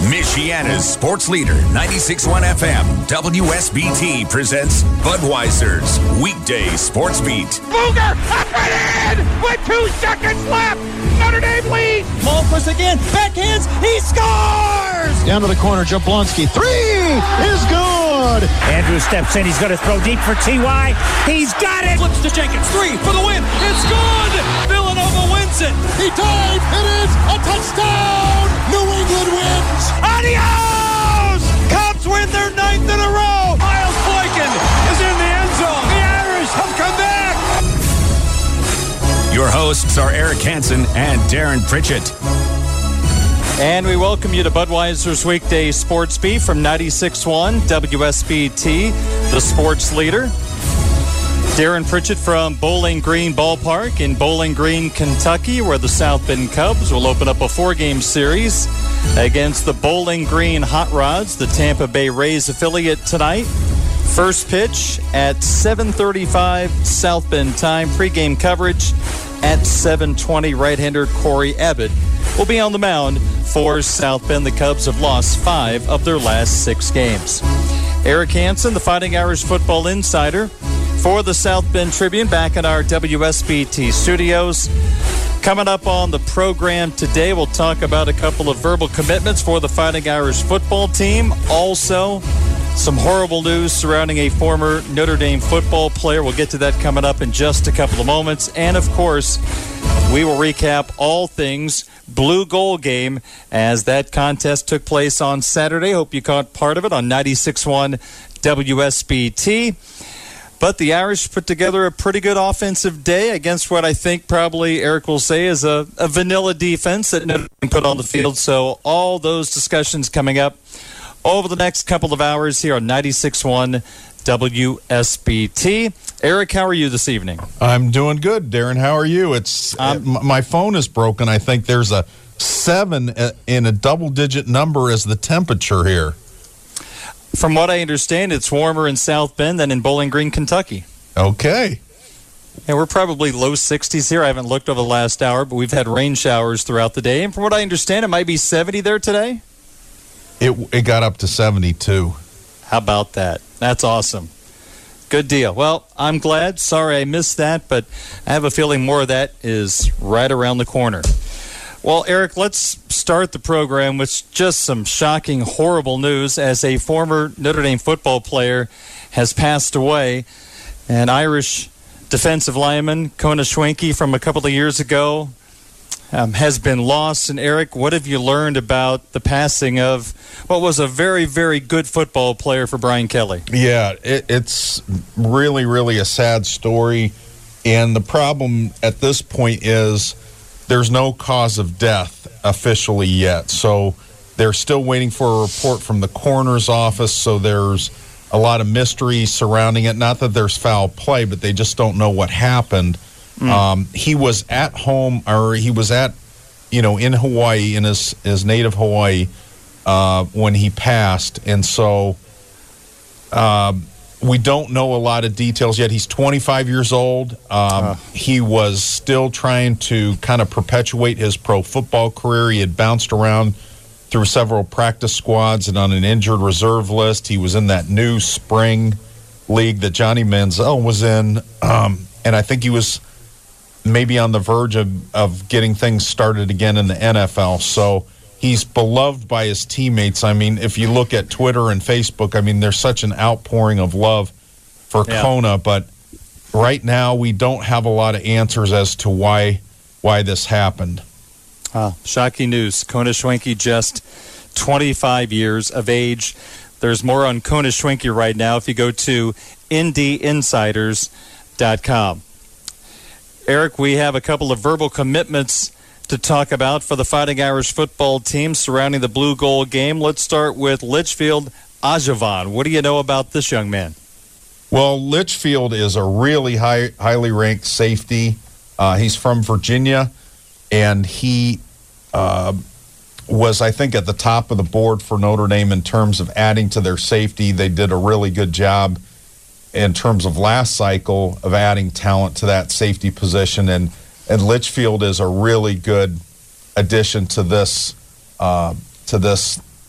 Michiana's sports leader, 96.1 FM, WSBT presents Budweiser's Weekday Sports Beat. Booger up and in with 2 seconds left. Notre Dame leads. Malquist again, backhands, he scores! Down to the corner, Jablonski, 3 is good! Andrews steps in, he's going to throw deep for T.Y. He's got it! Flips to Jenkins, 3 for the win, it's good! Villanova wins it! He dives, it is a touchdown! New England wins! Adios! Cubs win their 9th in a row! Miles Boykin is in the end zone! The Irish have come back! Your hosts are Eric Hansen and Darren Pritchett. And we welcome you to Budweiser's Weekday Sports Beat from 96.1 WSBT, the sports leader. Darren Pritchett from Bowling Green Ballpark in Bowling Green, Kentucky, where the South Bend Cubs will open up a 4-game series against the Bowling Green Hot Rods, the Tampa Bay Rays affiliate tonight. First pitch at 7:35 South Bend time. Pre-game coverage at 7:20. Right-hander Corey Abbott will be on the mound for South Bend. The Cubs have lost 5 of their last 6 games. Eric Hansen, the Fighting Irish football insider for the South Bend Tribune, back in our WSBT studios. Coming up on the program today, we'll talk about a couple of verbal commitments for the Fighting Irish football team. Also, some horrible news surrounding a former Notre Dame football player. We'll get to that coming up in just a couple of moments. And, of course, we will recap all things Blue Goal Game as that contest took place on Saturday. Hope you caught part of it on 96.1 WSBT. But the Irish put together a pretty good offensive day against what I think probably Eric will say is a vanilla defense that Notre Dame put on the field. So all those discussions coming up over the next couple of hours here on 96.1 WSBT. Eric, how are you this evening? I'm doing good, Darren. How are you? My phone is broken. I think there's a 7 in a double-digit number as the temperature here. From what I understand, it's warmer in South Bend than in Bowling Green, Kentucky. Okay. And we're probably low 60s here. I haven't looked over the last hour, but we've had rain showers throughout the day. And from what I understand, it might be 70 there today? It got up to 72. How about that? That's awesome. Good deal. Well, I'm glad. Sorry I missed that, but I have a feeling more of that is right around the corner. Well, Eric, let's start the program with just some shocking, horrible news as a former Notre Dame football player has passed away. An Irish defensive lineman, Kona Schwenke, from a couple of years ago, has been lost. And, Eric, what have you learned about the passing of what was a very, very good football player for Brian Kelly? Yeah, it's really, really a sad story. And the problem at this point is there's no cause of death officially yet. So they're still waiting for a report from the coroner's office. So there's a lot of mystery surrounding it. Not that there's foul play, but they just don't know what happened. He was at home, or he was in Hawaii, in his native Hawaii, when he passed. And so we don't know a lot of details yet. He's 25 years old. He was still trying to kind of perpetuate his pro football career. He had bounced around through several practice squads and on an injured reserve list. He was in that new spring league that Johnny Manziel was in. And I think he was maybe on the verge of getting things started again in the NFL. So he's beloved by his teammates. I mean, if you look at Twitter and Facebook, I mean, there's such an outpouring of love for Kona. But right now, we don't have a lot of answers as to why this happened. Shocking news. Kona Schwenke, just 25 years of age. There's more on Kona Schwenke right now if you go to IndyInsiders.com. Eric, we have a couple of verbal commitments to talk about for the Fighting Irish football team surrounding the Blue Goal Game. Let's start with Litchfield Ajavan. What do you know about this young man? Well, Litchfield is a really highly ranked safety. He's from Virginia, and he was, I think, at the top of the board for Notre Dame in terms of adding to their safety. They did a really good job in terms of last cycle of adding talent to that safety position, and Litchfield is a really good addition to this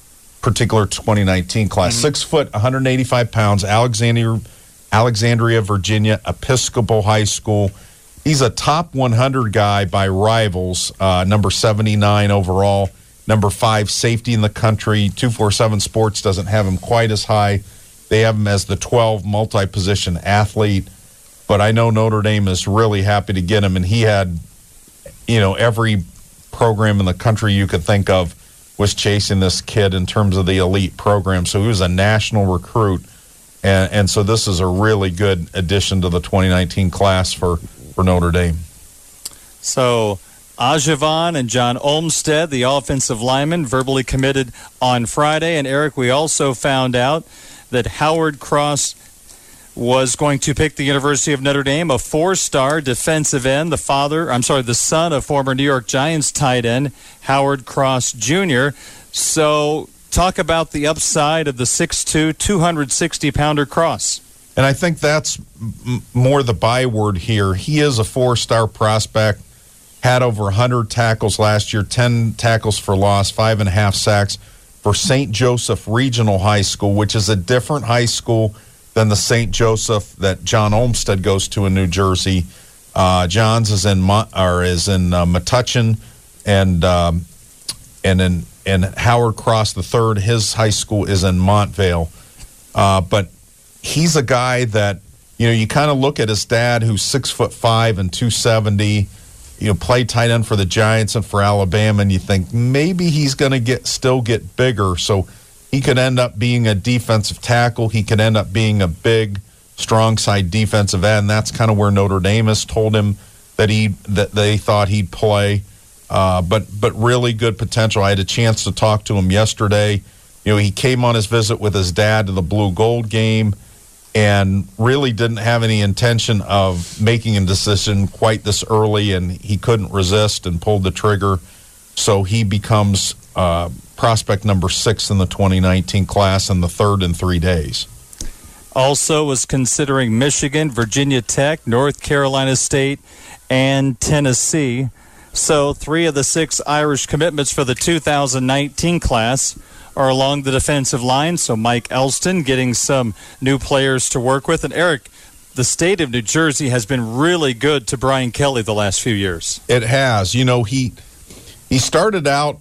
particular 2019 class. 6 foot, 185 pounds, Alexandria, Virginia, Episcopal High School. He's a top 100 guy by Rivals, number 79 overall, number 5 safety in the country. 247 Sports doesn't have him quite as high. They have him as the 12 multi-position athlete. But I know Notre Dame is really happy to get him, and he had, every program in the country you could think of was chasing this kid in terms of the elite program. So he was a national recruit, and so this is a really good addition to the 2019 class for Notre Dame. So Ajivon and John Olmstead, the offensive lineman, verbally committed on Friday. And Eric, we also found out that Howard Cross was going to pick the University of Notre Dame, a 4-star defensive end, the son of former New York Giants tight end Howard Cross Jr. So talk about the upside of the 6'2", 260-pounder Cross. And I think that's more the byword here. He is a 4-star prospect, had over 100 tackles last year, 10 tackles for loss, 5.5 sacks for St. Joseph Regional High School, which is a different high school than the St. Joseph that John Olmstead goes to in New Jersey. John's is in Metuchen, and Howard Cross III, his high school is in Montvale. But he's a guy that, you kind of look at his dad, who's 6'5" and 270, played tight end for the Giants and for Alabama, and you think maybe he's going to still get bigger. So he could end up being a defensive tackle. He could end up being a big, strong side defensive end. That's kind of where Notre Dame has told him that they thought he'd play. But really good potential. I had a chance to talk to him yesterday. He came on his visit with his dad to the Blue Gold game and really didn't have any intention of making a decision quite this early, and he couldn't resist and pulled the trigger. So he becomes prospect number 6 in the 2019 class and the 3rd in 3 days. Also was considering Michigan, Virginia Tech, North Carolina State, and Tennessee. So 3 of the 6 Irish commitments for the 2019 class are along the defensive line. So Mike Elston getting some new players to work with. And Eric, the state of New Jersey has been really good to Brian Kelly the last few years. It has. He started out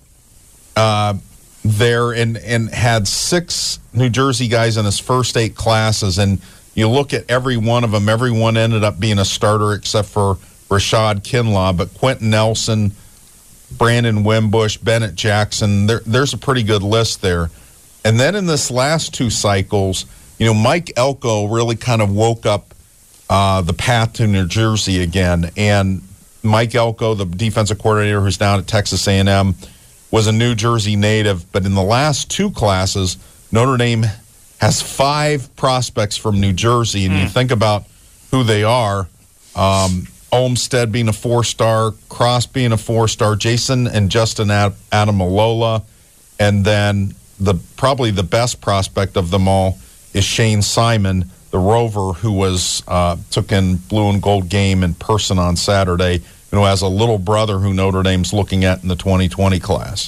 there and had 6 New Jersey guys in his first 8 classes, and you look at every one of them, everyone ended up being a starter except for Rashad Kinlaw, but Quentin Nelson, Brandon Wimbush, Bennett Jackson, there's a pretty good list there. And then in this last 2 cycles, Mike Elko really kind of woke up the path to New Jersey again, and Mike Elko, the defensive coordinator who's down at Texas A&M, was a New Jersey native, but in the last 2 classes, Notre Dame has 5 prospects from New Jersey, and you think about who they are. Olmstead being a 4-star, Cross being a 4-star, Jason and Justin Adamalola, and then probably the best prospect of them all is Shane Simon, the Rover, who took in blue and gold game in person on Saturday, has a little brother who Notre Dame's looking at in the 2020 class.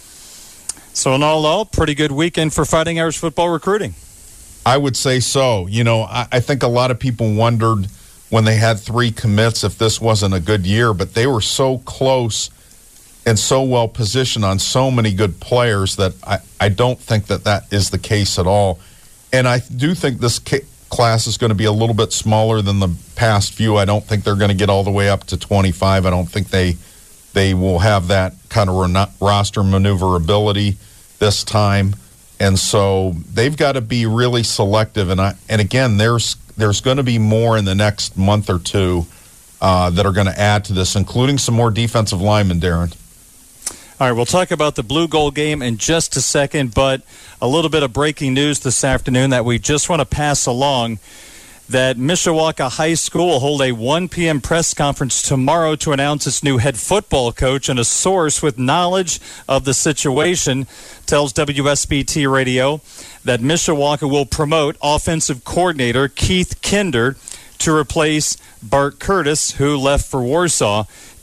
So in all, pretty good weekend for Fighting Irish football recruiting. I would say so. I think a lot of people wondered when they had 3 commits if this wasn't a good year, but they were so close and so well positioned on so many good players that I don't think that is the case at all. And I do think this class is going to be a little bit smaller than the past few. I don't think they're going to get all the way up to 25. I don't think they will have that kind of roster maneuverability this time. And so they've got to be really selective. And again, there's going to be more in the next month or 2 that are going to add to this, including some more defensive linemen, Darren. All right, we'll talk about the Blue Gold game in just a second, but a little bit of breaking news this afternoon that we just want to pass along, that Mishawaka High School will hold a 1 p.m. press conference tomorrow to announce its new head football coach, and a source with knowledge of the situation tells WSBT Radio that Mishawaka will promote offensive coordinator Keith Kinder to replace Bart Curtis, who left for Warsaw.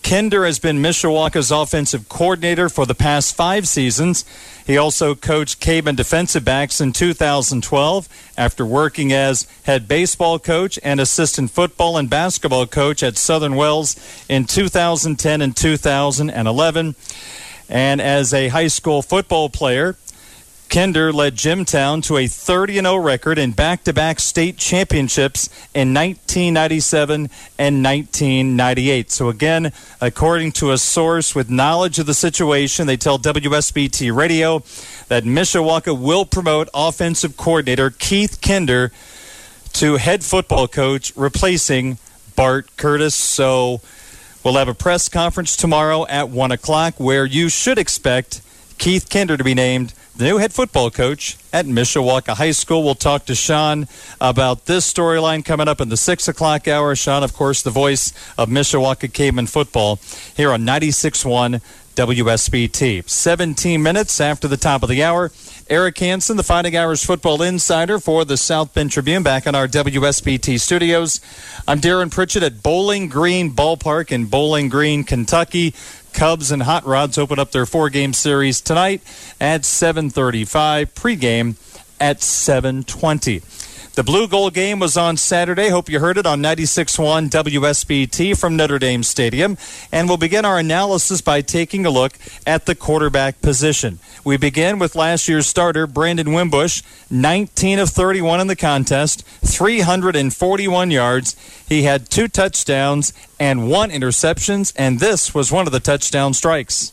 Kinder has been Mishawaka's offensive coordinator for the past 5 seasons. He also coached Cayman defensive backs in 2012 after working as head baseball coach and assistant football and basketball coach at Southern Wells in 2010 and 2011. And as a high school football player, Kinder led Jimtown to a 30-0 record in back-to-back state championships in 1997 and 1998. So again, according to a source with knowledge of the situation, they tell WSBT Radio that Mishawaka will promote offensive coordinator Keith Kinder to head football coach, replacing Bart Curtis. So we'll have a press conference tomorrow at 1 o'clock where you should expect Keith Kinder to be named the new head football coach at Mishawaka High School. We'll talk to Sean about this storyline coming up in the 6 o'clock hour. Sean, of course, the voice of Mishawaka Cayman football here on 96.1 WSBT. 17 minutes after the top of the hour. Eric Hansen, the Fighting Irish football insider for the South Bend Tribune, back in our WSBT studios. I'm Darren Pritchett at Bowling Green Ballpark in Bowling Green, Kentucky. Cubs and Hot Rods open up their 4-game series tonight at 7:35, pregame at 7:20. The Blue Gold game was on Saturday. Hope you heard it on 96.1 WSBT from Notre Dame Stadium. And we'll begin our analysis by taking a look at the quarterback position. We begin with last year's starter, Brandon Wimbush, 19 of 31 in the contest, 341 yards. He had 2 touchdowns and 1 interception, and this was one of the touchdown strikes.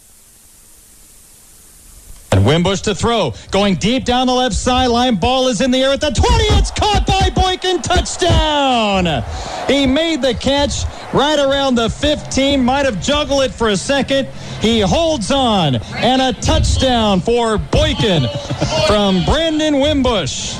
And Wimbush to throw, going deep down the left sideline. Ball is in the air at the 20. It's caught by Boykin. Touchdown! He made the catch right around the 15. Might have juggled it for a second. He holds on, and a touchdown for Boykin from Brandon Wimbush.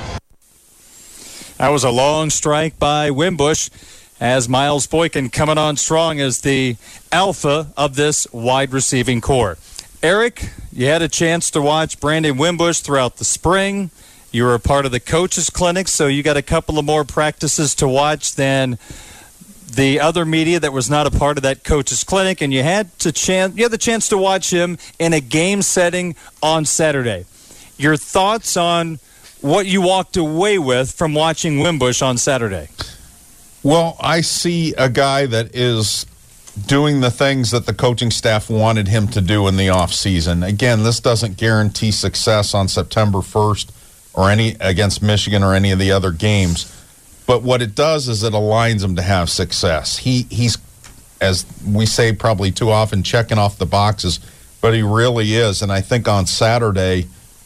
That was a long strike by Wimbush, as Miles Boykin coming on strong as the alpha of this wide receiving core. Eric, you had a chance to watch Brandon Wimbush throughout the spring. You were a part of the coaches' clinic, so you got a couple of more practices to watch than the other media that was not a part of that coaches' clinic, and you had the chance to watch him in a game setting on Saturday. Your thoughts on what you walked away with from watching Wimbush on Saturday? Well, I see a guy that is doing the things that the coaching staff wanted him to do in the offseason. Again, this doesn't guarantee success on September 1st or against Michigan or any of the other games. But what it does is it aligns him to have success. He's, as we say probably too often, checking off the boxes, but he really is. And I think on Saturday,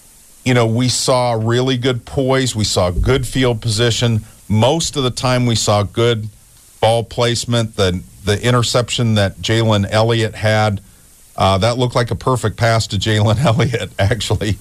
we saw really good poise. We saw good field position. Most of the time we saw good ball placement. The interception that Jalen Elliott had, that looked like a perfect pass to Jalen Elliott, actually.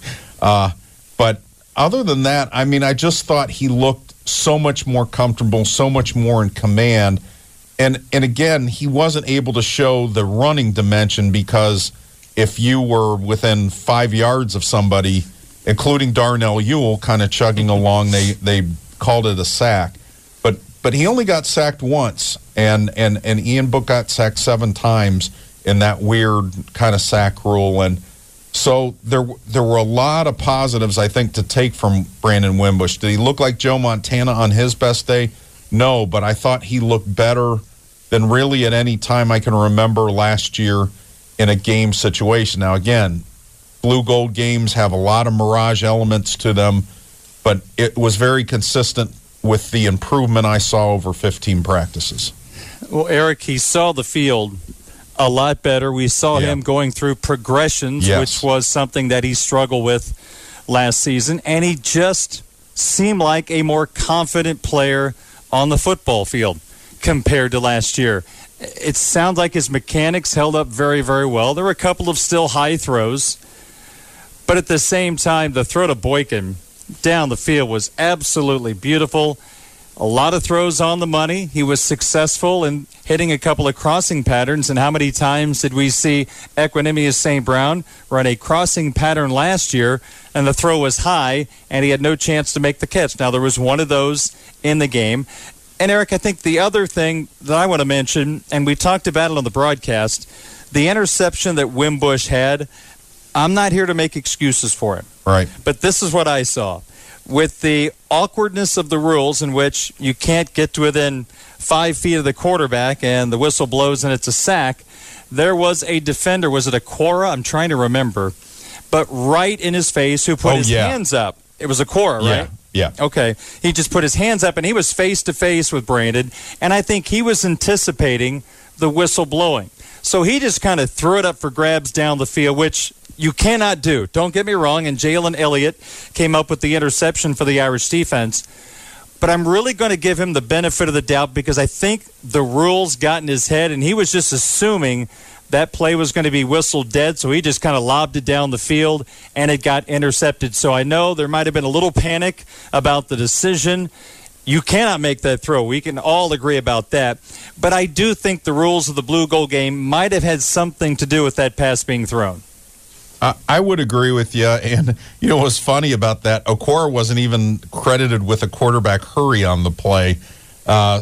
But other than that, I just thought he looked so much more comfortable, so much more in command. And again, he wasn't able to show the running dimension because if you were within 5 yards of somebody, including Darnell Ewell kind of chugging along, they called it a sack. But he only got sacked once, and Ian Book got sacked 7 times in that weird kind of sack rule. And so there were a lot of positives, I think, to take from Brandon Wimbush. Did he look like Joe Montana on his best day? No, but I thought he looked better than really at any time I can remember last year in a game situation. Now, again, Blue Gold games have a lot of mirage elements to them, but it was very consistent with the improvement I saw over 15 practices. Well, Eric, he saw the field a lot better. We saw him going through progressions, which was something that he struggled with last season, and he just seemed like a more confident player on the football field compared to last year. It sounds like his mechanics held up very, very well. There were a couple of still high throws, but at the same time, the throw to Boykin down the field was absolutely beautiful. A lot of throws on the money. He was successful in hitting a couple of crossing patterns. And how many times did we see Equanimeous St. Brown run a crossing pattern last year, and the throw was high, and he had no chance to make the catch? Now, there was one of those in the game. And, Eric, I think the other thing that I want to mention, and we talked about it on the broadcast, the interception that Wimbush had, I'm not here to make excuses for it. Right. But this is what I saw. With the awkwardness of the rules in which you can't get to within 5 feet of the quarterback and the whistle blows and it's a sack, there was a defender, was it Aquara? I'm trying to remember. But right in his face who put his hands up. It was Aquara, right? Yeah. Okay. He just put his hands up, and he was face-to-face with Brandon, and I think he was anticipating the whistle blowing. So he just kind of threw it up for grabs down the field, which you cannot do. Don't get me wrong, and Jalen Elliott came up with the interception for the Irish defense. But I'm really going to give him the benefit of the doubt because I think the rules got in his head, and he was just assuming that play was going to be whistled dead, so he just kind of lobbed it down the field, and it got intercepted. So I know there might have been a little panic about the decision. You cannot make that throw. We can all agree about that. But I do think the rules of the blue goal game might have had something to do with that pass being thrown. I would agree with you. And, you know, what's funny about that, Okora wasn't even credited with a quarterback hurry on the play. I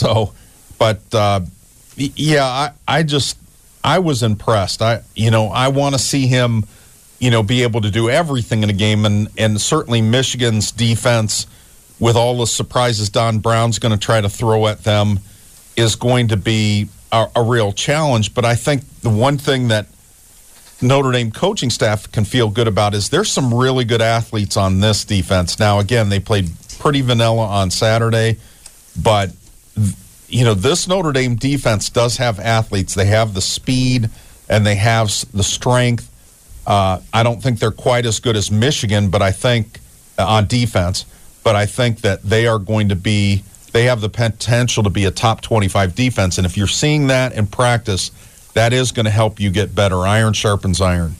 was impressed. I want to see him, be able to do everything in a game. And certainly Michigan's defense, with all the surprises Don Brown's going to try to throw at them, is going to be a real challenge. But I think the one thing that Notre Dame coaching staff can feel good about is there's some really good athletes on this defense. Now, again, they played pretty vanilla on Saturday, but this Notre Dame defense does have athletes. They have the speed and they have the strength. I don't think they're quite as good as Michigan, but I think on defense, but I think that they have the potential to be a top 25 defense. And if you're seeing that in practice, that is going to help you get better. Iron sharpens iron.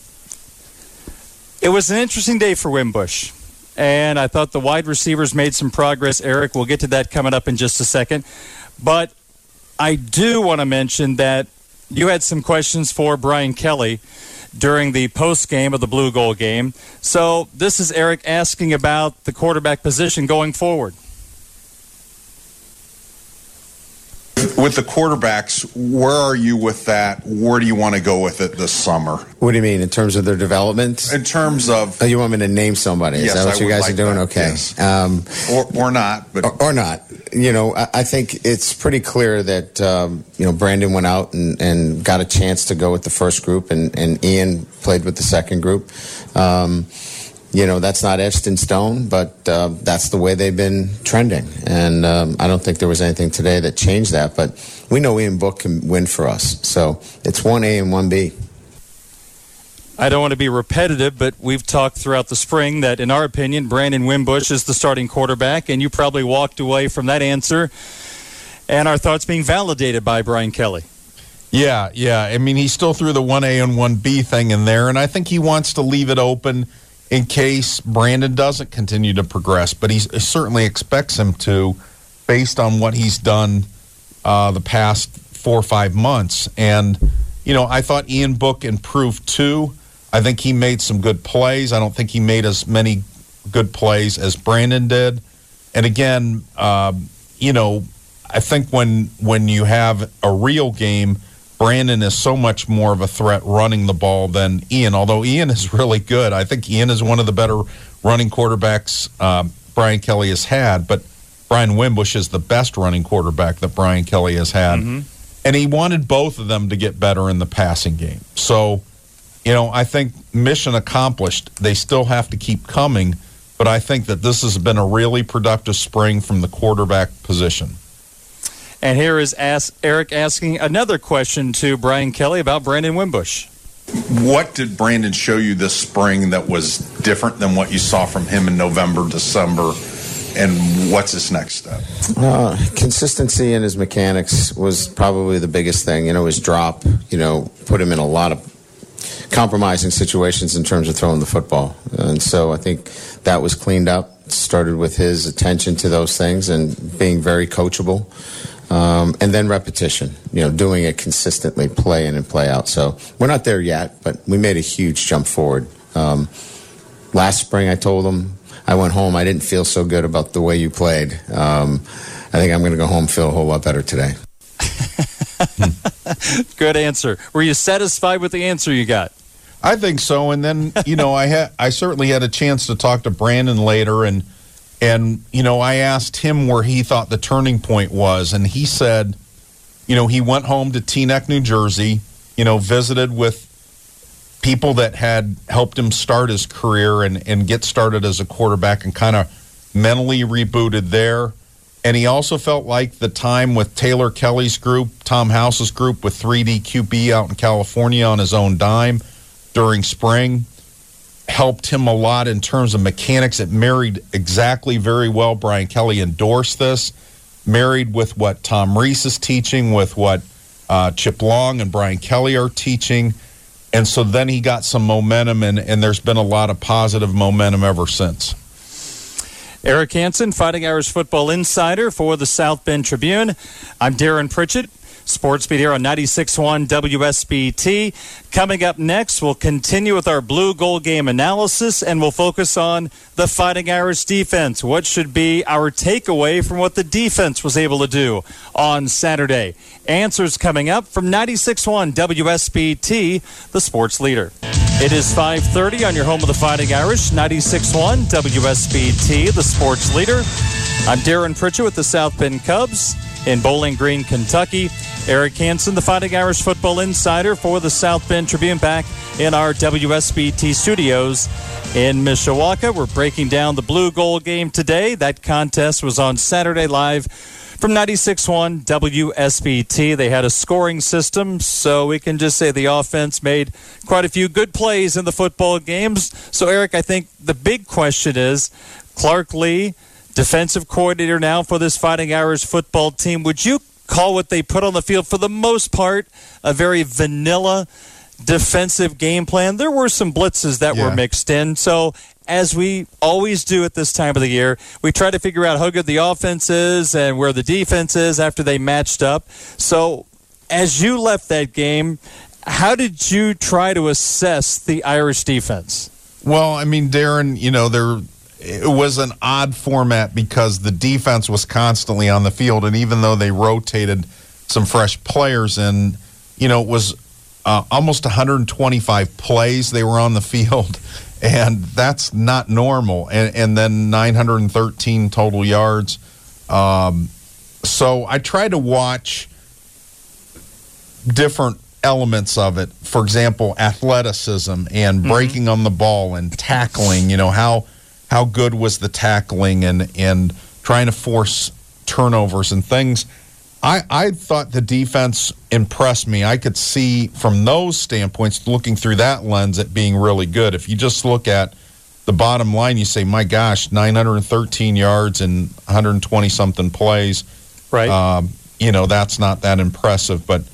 It was an interesting day for Wimbush, and I thought the wide receivers made some progress. Eric, we'll get to that coming up in just a second. But I do want to mention that you had some questions for Brian Kelly during the post-game of the Blue Goal game. So this is Eric asking about the quarterback position going forward. With the quarterbacks, where are you with that? Where do you want to go with it this summer? What do you mean, in terms of their development? In terms of... Oh, you want me to name somebody? Is that what you guys are doing? That, okay. Yes. Or not. But. Or not. I think it's pretty clear that, Brandon went out and got a chance to go with the first group, and Ian played with the second group. That's not etched in stone, but that's the way they've been trending. And I don't think there was anything today that changed that. But we know Ian Book can win for us. So it's 1A and 1B. I don't want to be repetitive, but we've talked throughout the spring that, in our opinion, Brandon Wimbush is the starting quarterback, and you probably walked away from that answer and our thoughts being validated by Brian Kelly. Yeah. I mean, he still threw the 1A and 1B thing in there, and I think he wants to leave it open in case Brandon doesn't continue to progress, but he certainly expects him to, based on what he's done the past 4 or 5 months. And, I thought Ian Book improved too. I think he made some good plays. I don't think he made as many good plays as Brandon did. And again, I think when you have a real game, Brandon is so much more of a threat running the ball than Ian, although Ian is really good. I think Ian is one of the better running quarterbacks Brian Kelly has had, but Brian Wimbush is the best running quarterback that Brian Kelly has had. Mm-hmm. And he wanted both of them to get better in the passing game. So, I think mission accomplished. They still have to keep coming, but I think that this has been a really productive spring from the quarterback position. And here is Eric asking another question to Brian Kelly about Brandon Wimbush. What did Brandon show you this spring that was different than what you saw from him in November, December, and what's his next step? Consistency in his mechanics was probably the biggest thing. His drop, put him in a lot of compromising situations in terms of throwing the football. And so I think that was cleaned up. Started with his attention to those things and being very coachable. And then repetition, doing it consistently, play in and play out. So we're not there yet, but we made a huge jump forward. Last spring I told him, I went home, I didn't feel so good about the way you played. I think I'm going to go home and feel a whole lot better today. Good answer. Were you satisfied with the answer you got? I think so. And then, I certainly had a chance to talk to Brandon later, and I asked him where he thought the turning point was, and he said, he went home to Teaneck, New Jersey, visited with people that had helped him start his career and get started as a quarterback, and kind of mentally rebooted there. And he also felt like the time with Taylor Kelly's group, Tom House's group with 3D QB out in California on his own dime during spring helped him a lot in terms of mechanics. It married exactly very well. Brian Kelly endorsed this, married with what Tom Rees is teaching, with what Chip Long and Brian Kelly are teaching. And so then he got some momentum, and there's been a lot of positive momentum ever since. Eric Hansen, Fighting Irish Football Insider for the South Bend Tribune. I'm Darren Pritchett, Sports Beat here on 96.1 WSBT. Coming up next, we'll continue with our Blue Gold game analysis, and we'll focus on the Fighting Irish defense. What should be our takeaway from what the defense was able to do on Saturday? Answers coming up from 96.1 WSBT, the sports leader. It is 5:30 on your home of the Fighting Irish, 96.1 WSBT, the sports leader. I'm Darren Pritchett with the South Bend Cubs in Bowling Green, Kentucky. Eric Hansen, the Fighting Irish Football Insider for the South Bend Tribune, back in our WSBT studios in Mishawaka. We're breaking down the Blue Gold game today. That contest was on Saturday live from 96.1 WSBT. They had a scoring system, so we can just say the offense made quite a few good plays in the football games. So, Eric, I think the big question is, Clark Lee, defensive coordinator now for this Fighting Irish football team, would you call what they put on the field for the most part a very vanilla defensive game plan? There were some blitzes that were mixed in, so as we always do at this time of the year, we try to figure out how good the offense is and where the defense is after they matched up. So as you left that game, how did you try to assess the Irish defense? Well, I mean, Darren, it was an odd format because the defense was constantly on the field, and even though they rotated some fresh players in, it was almost 125 plays they were on the field, and that's not normal. And then 913 total yards. So I tried to watch different elements of it. For example, athleticism and breaking on the ball and tackling. How good was the tackling and trying to force turnovers and things. I thought the defense impressed me. I could see from those standpoints, looking through that lens, it being really good. If you just look at the bottom line, you say, my gosh, 913 yards and 120-something plays. Right. That's not that impressive. But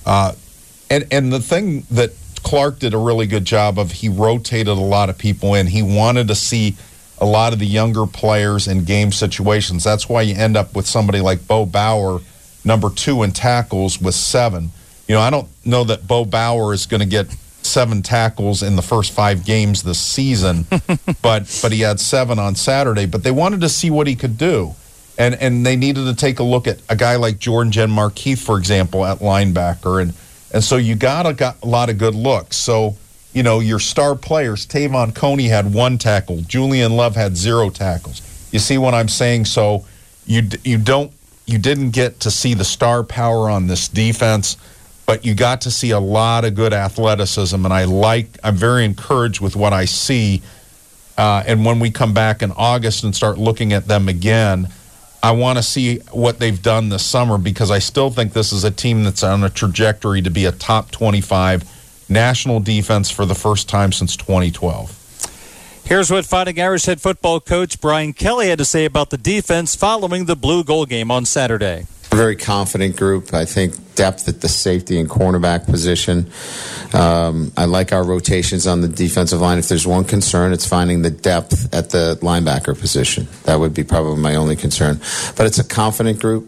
and the thing that Clark did a really good job of, he rotated a lot of people in. He wanted to see a lot of the younger players in game situations. That's why you end up with somebody like Bo Bauer, number 2 in tackles with 7. I don't know that Bo Bauer is going to get 7 tackles in the first 5 games this season, but he had 7 on Saturday. But they wanted to see what he could do, and they needed to take a look at a guy like Jordan Jen-Markeith, for example, at linebacker, and so you got a lot of good looks. So your star players, Tavon Coney had 1 tackle, Julian Love had 0 tackles. You see what I'm saying? So you didn't get to see the star power on this defense, but you got to see a lot of good athleticism, and I'm very encouraged with what I see. And when we come back in August and start looking at them again, I want to see what they've done this summer, because I still think this is a team that's on a trajectory to be a top 25 national defense for the first time since 2012. Here's what Fighting Irish head football coach Brian Kelly had to say about the defense following the Blue Gold game on Saturday. A very confident group. I think depth at the safety and cornerback position. I like our rotations on the defensive line. If there's one concern, it's finding the depth at the linebacker position. That would be probably my only concern. But it's a confident group.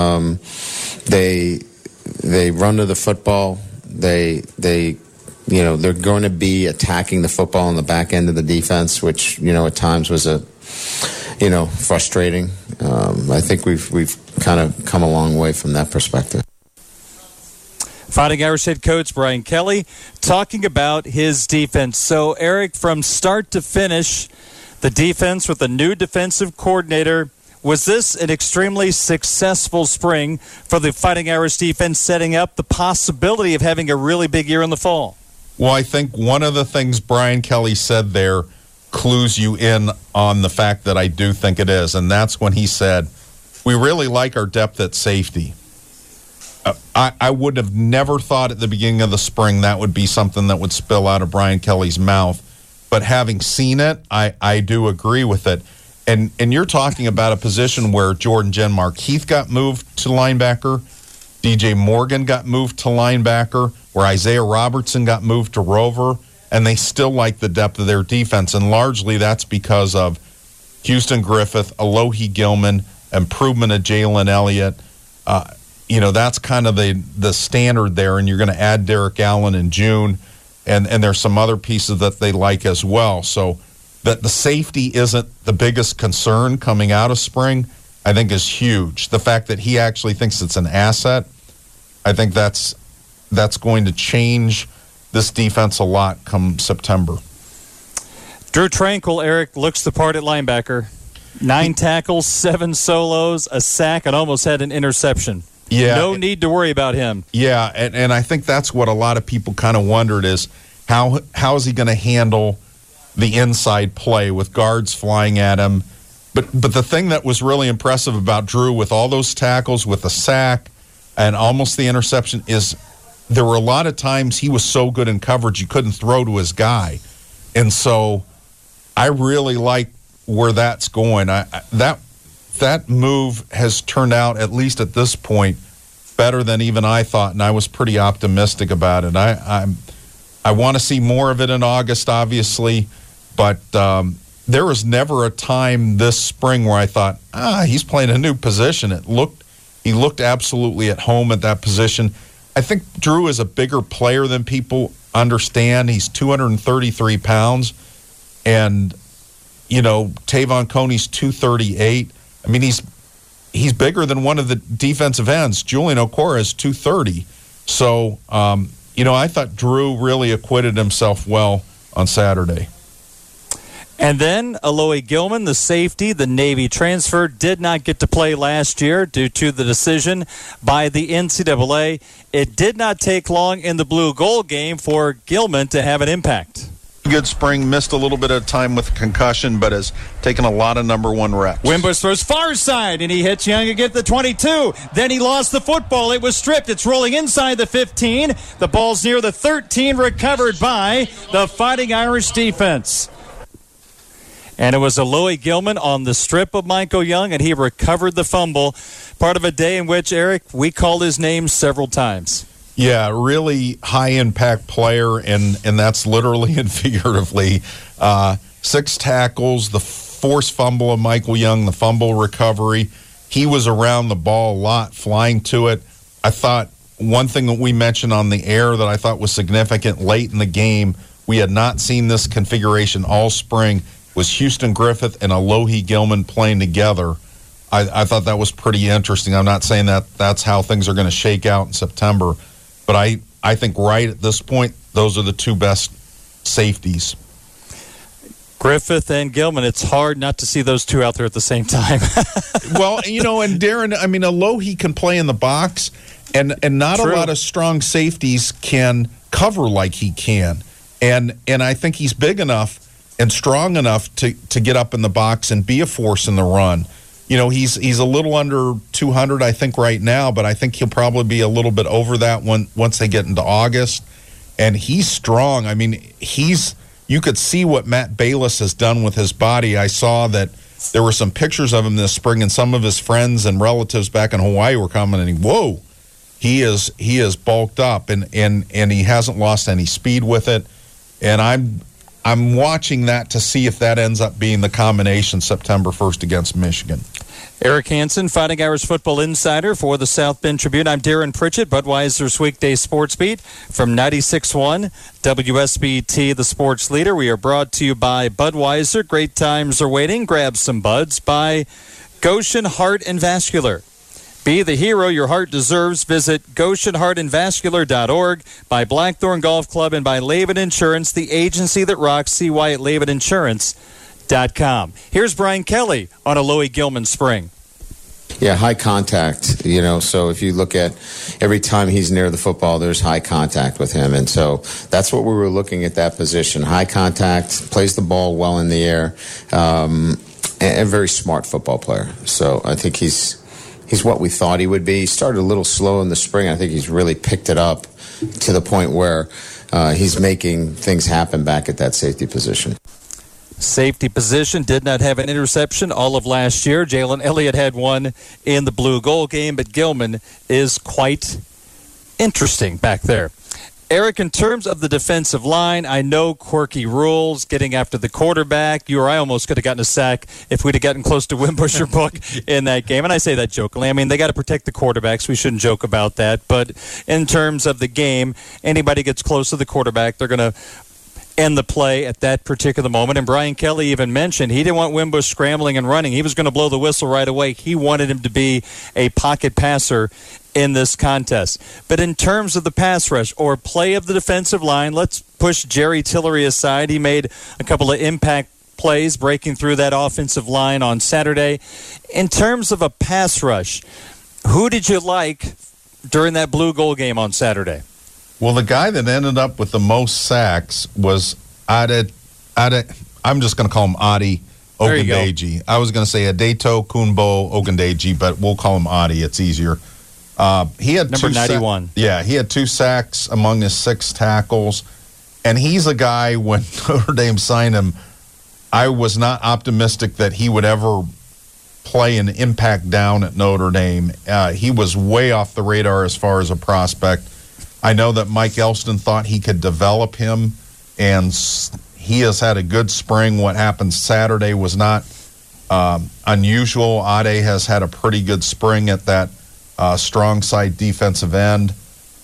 They run to the football. They're going to be attacking the football on the back end of the defense, which, at times was frustrating. I think we've kind of come a long way from that perspective. Fighting Irish head coach Brian Kelly talking about his defense. So, Eric, from start to finish, the defense with a new defensive coordinator, was this an extremely successful spring for the Fighting Irish defense, setting up the possibility of having a really big year in the fall? Well, I think one of the things Brian Kelly said there clues you in on the fact that I do think it is, and that's when he said, we really like our depth at safety. I would have never thought at the beginning of the spring that would be something that would spill out of Brian Kelly's mouth. But having seen it, I do agree with it. And you're talking about a position where Jordan Genmark-Heath got moved to linebacker, DJ Morgan got moved to linebacker, where Isaiah Robertson got moved to rover, and they still like the depth of their defense. And largely that's because of Houston Griffith, Alohi Gilman, improvement of Jalen Elliott. That's kind of the standard there, and you're going to add Derek Allen in June, and there's some other pieces that they like as well. So that the safety isn't the biggest concern coming out of spring, I think is huge. The fact that he actually thinks it's an asset, I think that's going to change this defense a lot come September. Drew Tranquill, Eric, looks the part at linebacker. 9 tackles, 7 solos, a sack, and almost had an interception. Yeah. No need to worry about him. Yeah, and I think that's what a lot of people kind of wondered is how is he going to handle the inside play with guards flying at him. But the thing that was really impressive about Drew with all those tackles, with the sack, and almost the interception is there were a lot of times he was so good in coverage you couldn't throw to his guy. And so I really like where that's going. That move has turned out, at least at this point, better than even I thought, and I was pretty optimistic about it. I want to see more of it in August, obviously, but there was never a time this spring where I thought, he's playing a new position. He looked absolutely at home at that position. I think Drew is a bigger player than people understand. He's 233 pounds, and Tavon Coney's 238. I mean, he's bigger than one of the defensive ends. Julian Okora is 230. So, I thought Drew really acquitted himself well on Saturday. And then Alohi Gilman, the safety, the Navy transfer, did not get to play last year due to the decision by the NCAA. It did not take long in the blue gold game for Gilman to have an impact. Good spring, missed a little bit of time with concussion, but has taken a lot of number 1 reps. Wimbush throws far side, and he hits Young again at the 22. Then he lost the football. It was stripped. It's rolling inside the 15. The ball's near the 13, recovered by the Fighting Irish defense. And it was Alohi Gilman on the strip of Michael Young, and he recovered the fumble. Part of a day in which, Eric, we called his name several times. Yeah, really high-impact player, and that's literally and figuratively. 6 tackles, the forced fumble of Michael Young, the fumble recovery. He was around the ball a lot, flying to it. I thought one thing that we mentioned on the air that I thought was significant late in the game, we had not seen this configuration all spring, was Houston Griffith and Alohi Gilman playing together. I thought that was pretty interesting. I'm not saying that that's how things are going to shake out in September, but I think right at this point, those are the 2 best safeties. Griffith and Gilman, it's hard not to see those 2 out there at the same time. Well, and Darren, I mean, Alohi can play in the box, and not True. A lot of strong safeties can cover like he can. And I think he's big enough and strong enough to get up in the box and be a force in the run. He's a little under 200, I think, right now, but I think he'll probably be a little bit over that once they get into August. And he's strong. I mean, you could see what Matt Bayless has done with his body. I saw that there were some pictures of him this spring, and some of his friends and relatives back in Hawaii were commenting, whoa, he is bulked up, and he hasn't lost any speed with it. And I'm watching that to see if that ends up being the combination September 1st against Michigan. Eric Hansen, Fighting Irish Football Insider for the South Bend Tribune. I'm Darren Pritchett, Budweiser's Weekday Sports Beat from 96.1 WSBT, the sports leader. We are brought to you by Budweiser. Great times are waiting. Grab some buds. By Goshen Heart and Vascular. Be the hero your heart deserves. Visit GoshenHeartandVascular.org. By Blackthorn Golf Club and by Laban Insurance, the agency that rocks. See why at LabanInsurance.com. Here's Brian Kelly on a Louie Gilman spring. Yeah, high contact, so if you look at every time he's near the football, there's high contact with him. And so that's what we were looking at that position. High contact, plays the ball well in the air, and a very smart football player. So I think he's what we thought he would be. He started a little slow in the spring. I think he's really picked it up to the point where he's making things happen back at that safety position. Safety position, did not have an interception all of last year. Jalen Elliott had one in the blue goal game, but Gilman is quite interesting back there. Eric, in terms of the defensive line, I know quirky rules, getting after the quarterback. You or I almost could have gotten a sack if we'd have gotten close to Wimbush or Book in that game. And I say that jokingly. I mean, they got to protect the quarterbacks. We shouldn't joke about that. But in terms of the game, anybody gets close to the quarterback, they're going to end the play at that particular moment. And Brian Kelly even mentioned he didn't want Wimbush scrambling and running. He was going to blow the whistle right away. He wanted him to be a pocket passer in this contest. But in terms of the pass rush or play of the defensive line, let's push Jerry Tillery aside. He made a couple of impact plays breaking through that offensive line on Saturday. In terms of a pass rush, who did you like during that blue goal game on Saturday? Well, the guy that ended up with the most sacks was I'm just going to call him Adi Ogundeji. I was going to say Adeto Kunbo Ogundeji, but we'll call him Adi. It's easier. He had number 91. He had 2 sacks among his 6 tackles. And he's a guy, when Notre Dame signed him, I was not optimistic that he would ever play an impact down at Notre Dame. He was way off the radar as far as a prospect. I know that Mike Elston thought he could develop him, and he has had a good spring. What happened Saturday was not unusual. Ade has had a pretty good spring at that strong side defensive end.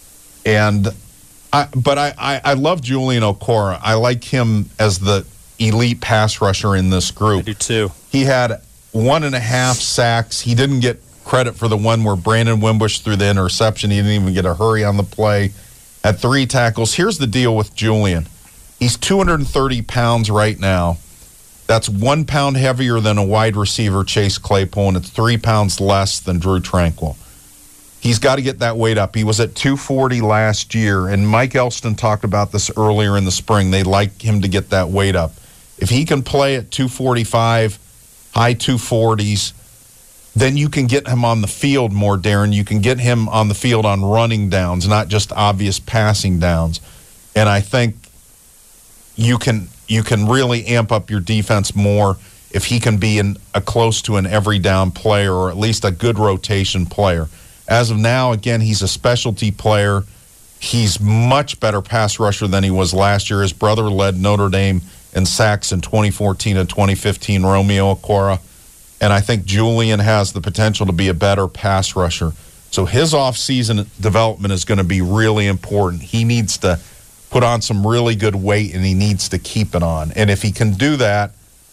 But I love Julian Okora. I like him as the elite pass rusher in this group. I do too. He had 1.5 sacks. He didn't get credit for the one where Brandon Wimbush threw the interception. He didn't even get a hurry on the play. At 3 tackles. Here's the deal with Julian. He's 230 pounds right now. That's 1 pound heavier than a wide receiver, Chase Claypool, and it's 3 pounds less than Drew Tranquill. He's got to get that weight up. He was at 240 last year, and Mike Elston talked about this earlier in the spring. They'd like him to get that weight up. If he can play at 245, high 240s, then you can get him on the field more, Darren. You can get him on the field on running downs, not just obvious passing downs. And I think you can really amp up your defense more if he can be a close to an every down player, or at least a good rotation player. As of now, again, he's a specialty player. He's much better pass rusher than he was last year. His brother led Notre Dame in sacks in 2014 and 2015, Romeo Okora. And I think Julian has the potential to be a better pass rusher. So his off-season development is going to be really important. He needs to put on some really good weight, and he needs to keep it on. And if he can do that,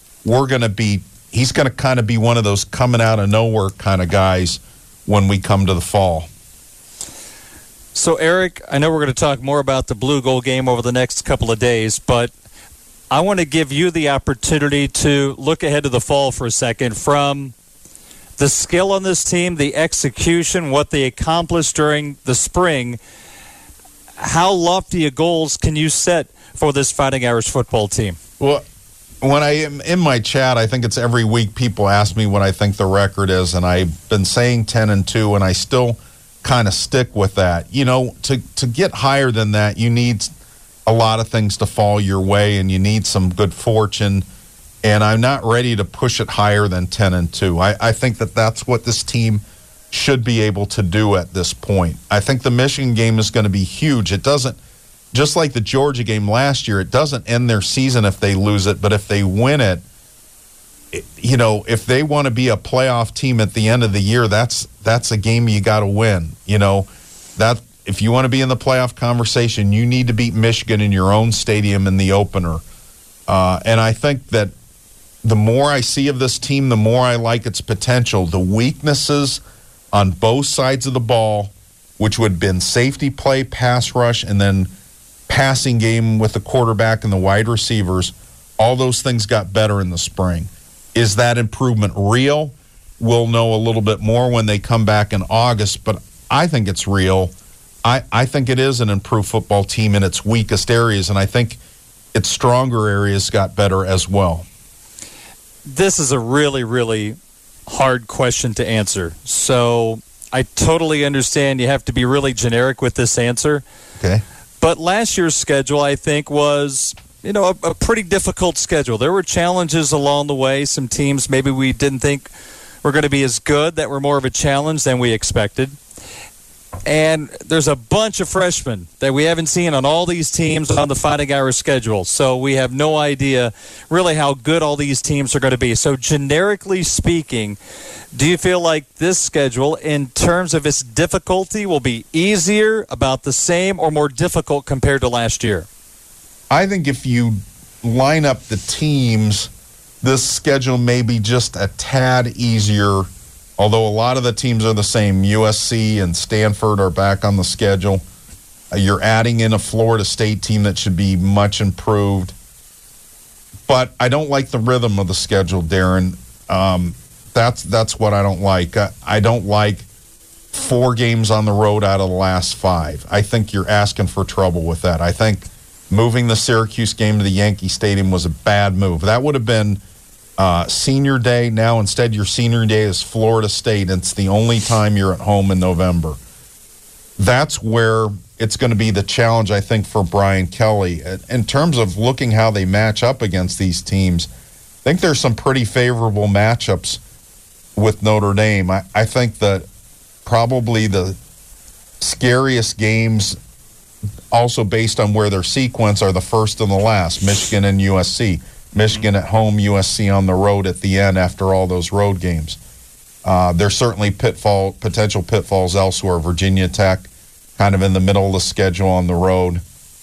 he's going to kind of be one of those coming out of nowhere kind of guys when we come to the fall. So, Eric, I know we're going to talk more about the Blue Gold game over the next couple of days, but I want to give you the opportunity to look ahead to the fall for a second. From the skill on this team, the execution, what they accomplished during the spring, how lofty goals can you set for this Fighting Irish football team? Well, when I am in my chat, I think it's every week people ask me what I think the record is, and I've been saying 10-2, and I still kind of stick with that. You know, to get higher than that, you need a lot of things to fall your way, and you need some good fortune, and I'm not ready to push it higher than 10-2. I think that's what this team should be able to do at this point. I think the Michigan game is going to be huge. It doesn't, just like the Georgia game last year, it doesn't end their season if they lose it, but if they win it, if they want to be a playoff team at the end of the year, that's a game you got to win. That if you want to be in the playoff conversation, you need to beat Michigan in your own stadium in the opener. And I think that the more I see of this team, the more I like its potential. The weaknesses on both sides of the ball, which would have been safety play, pass rush, and then passing game with the quarterback and the wide receivers, all those things got better in the spring. Is that improvement real? We'll know a little bit more when they come back in August, but I think it's real. I think it is an improved football team in its weakest areas, and I think its stronger areas got better as well. This is a really, really hard question to answer. So I totally understand you have to be really generic with this answer. Okay. But last year's schedule, I think, was a pretty difficult schedule. There were challenges along the way. Some teams maybe we didn't think were going to be as good, that were more of a challenge than we expected. And there's a bunch of freshmen that we haven't seen on all these teams on the Fighting Irish schedule. So we have no idea really how good all these teams are going to be. So generically speaking, do you feel like this schedule, in terms of its difficulty, will be easier, about the same, or more difficult compared to last year? I think if you line up the teams, this schedule may be just a tad easier, although a lot of the teams are the same. USC and Stanford are back on the schedule. You're adding in a Florida State team that should be much improved. But I don't like the rhythm of the schedule, Darren. That's what I don't like. I don't like 4 games on the road out of the last 5. I think you're asking for trouble with that. I think moving the Syracuse game to the Yankee Stadium was a bad move. That would have been senior day. Now instead your senior day is Florida State. It's the only time you're at home in November. That's where it's going to be the challenge, I think, for Brian Kelly. In terms of looking how they match up against these teams, I think there's some pretty favorable matchups with Notre Dame. I think that probably the scariest games, also based on where their sequence, are the first and the last, Michigan and USC. Michigan at home, USC on the road at the end after all those road games. There's certainly potential pitfalls elsewhere. Virginia Tech, kind of in the middle of the schedule on the road.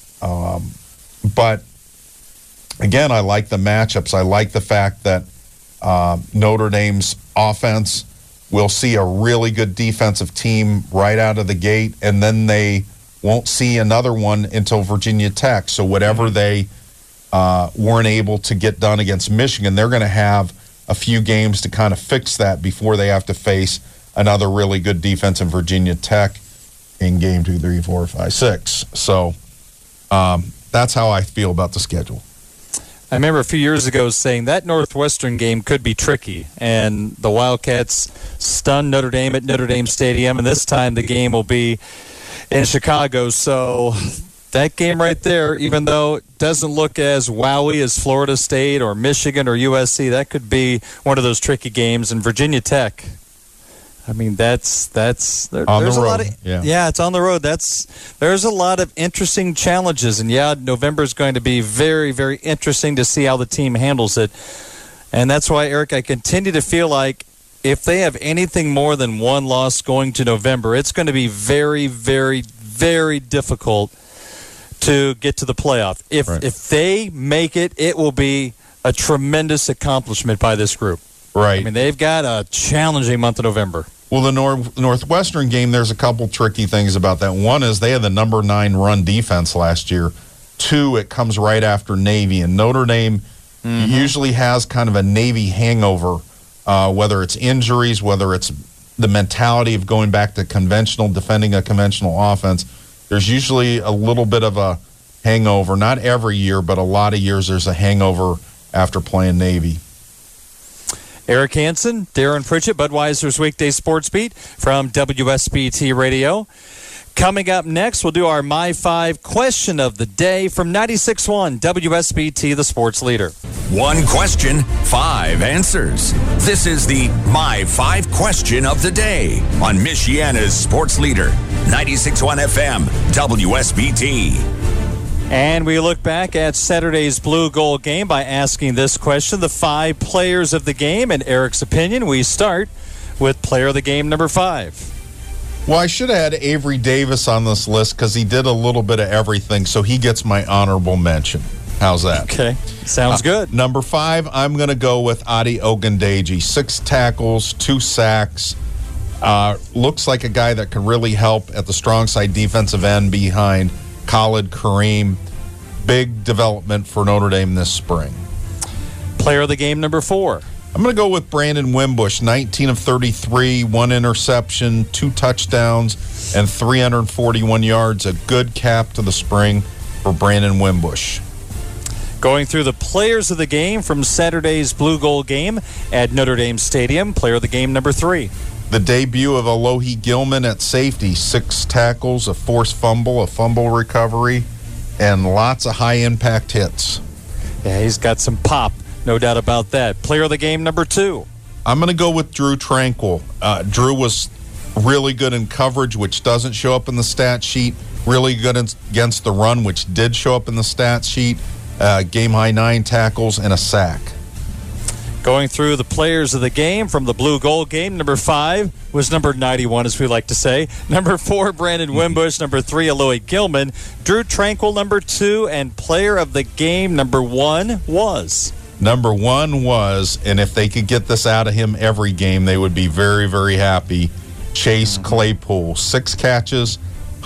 But, again, I like the matchups. I like the fact that Notre Dame's offense will see a really good defensive team right out of the gate, and then they won't see another one until Virginia Tech. So whatever they weren't able to get done against Michigan, they're going to have a few games to kind of fix that before they have to face another really good defense in Virginia Tech in game 2, 3, 4, 5, 6. So that's how I feel about the schedule. I remember a few years ago saying that Northwestern game could be tricky, and the Wildcats stunned Notre Dame at Notre Dame Stadium, and this time the game will be in Chicago. So that game right there, even though it doesn't look as wowy as Florida State or Michigan or USC, that could be one of those tricky games. And Virginia Tech, I mean, there's on the a road. lot of, yeah, it's on the road. There's a lot of interesting challenges, and November is going to be very, very interesting to see how the team handles it. And that's why, Eric, I continue to feel like if they have anything more than one loss going to November, it's going to be very, very, very difficult to get to the playoff. If they make it, it will be a tremendous accomplishment by this group. Right. I mean, they've got a challenging month of November. Well, the Northwestern game, there's a couple tricky things about that. One is they had the number 9 run defense last year. 2, it comes right after Navy. And Notre Dame usually has kind of a Navy hangover, whether it's injuries, whether it's the mentality of going back to defending a conventional offense. There's usually a little bit of a hangover. Not every year, but a lot of years there's a hangover after playing Navy. Eric Hansen, Darren Pritchett, Budweiser's Weekday Sports Beat from WSBT Radio. Coming up next, we'll do our My 5 question of the day from 96.1 WSBT, the sports leader. 1 question, 5 answers. This is the My 5 question of the day on Michiana's sports leader, 96.1 FM, WSBT. And we look back at Saturday's Blue Gold game by asking this question, the 5 players of the game. In Eric's opinion, we start with player of the game number 5. Well, I should have had Avery Davis on this list because he did a little bit of everything, so he gets my honorable mention. How's that? Okay, sounds good. Number 5, I'm going to go with Adi Ogundeji. 6 tackles, 2 sacks. Looks like a guy that could really help at the strong side defensive end behind Khalid Kareem. Big development for Notre Dame this spring. Player of the game number 4. I'm going to go with Brandon Wimbush. 19 of 33, 1 interception, 2 touchdowns, and 341 yards. A good cap to the spring for Brandon Wimbush. Going through the players of the game from Saturday's Blue Gold game at Notre Dame Stadium. Player of the game number 3. The debut of Alohi Gilman at safety. 6 tackles, a forced fumble, a fumble recovery, and lots of high-impact hits. Yeah, he's got some pop, no doubt about that. Player of the game number 2. I'm going to go with Drew Tranquill. Drew was really good in coverage, which doesn't show up in the stat sheet. Really good against the run, which did show up in the stat sheet. Game-high 9 tackles and a sack. Going through the players of the game from the Blue Gold game, number 5 was number 91, as we like to say. Number 4, Brandon Wimbush. Number 3, Alohi Gilman. Drew Tranquill, number 2. And player of the game, number 1 was? Number 1 was, and if they could get this out of him every game, they would be very, very happy, Chase Claypool. 6 catches,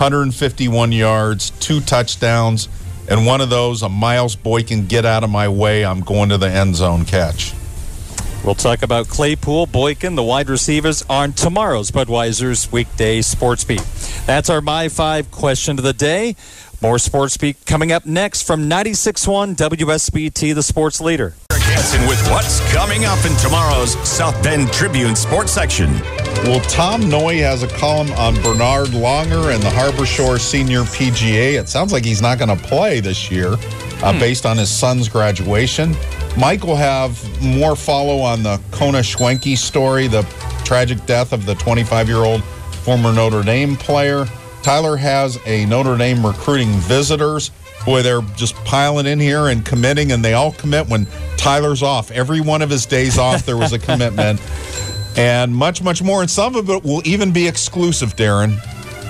151 yards, 2 touchdowns, and one of those, a Miles Boykin, get out of my way, I'm going to the end zone catch. We'll talk about Claypool, Boykin, the wide receivers on tomorrow's Budweiser's Weekday Sports Beat. That's our My 5 question of the day. More Sports Beat coming up next from 96.1 WSBT, the sports leader. Eric Hansen with what's coming up in tomorrow's South Bend Tribune sports section. Well, Tom Noy has a column on Bernard Longer and the Harbor Shore Senior PGA. It sounds like he's not going to play this year based on his son's graduation. Mike will have more follow on the Kona Schwenke story, the tragic death of the 25-year-old former Notre Dame player. Tyler has a Notre Dame recruiting visitors. Boy, they're just piling in here and committing, and they all commit when Tyler's off. Every one of his days off, there was a commitment. And much, much more. And some of it will even be exclusive, Darren.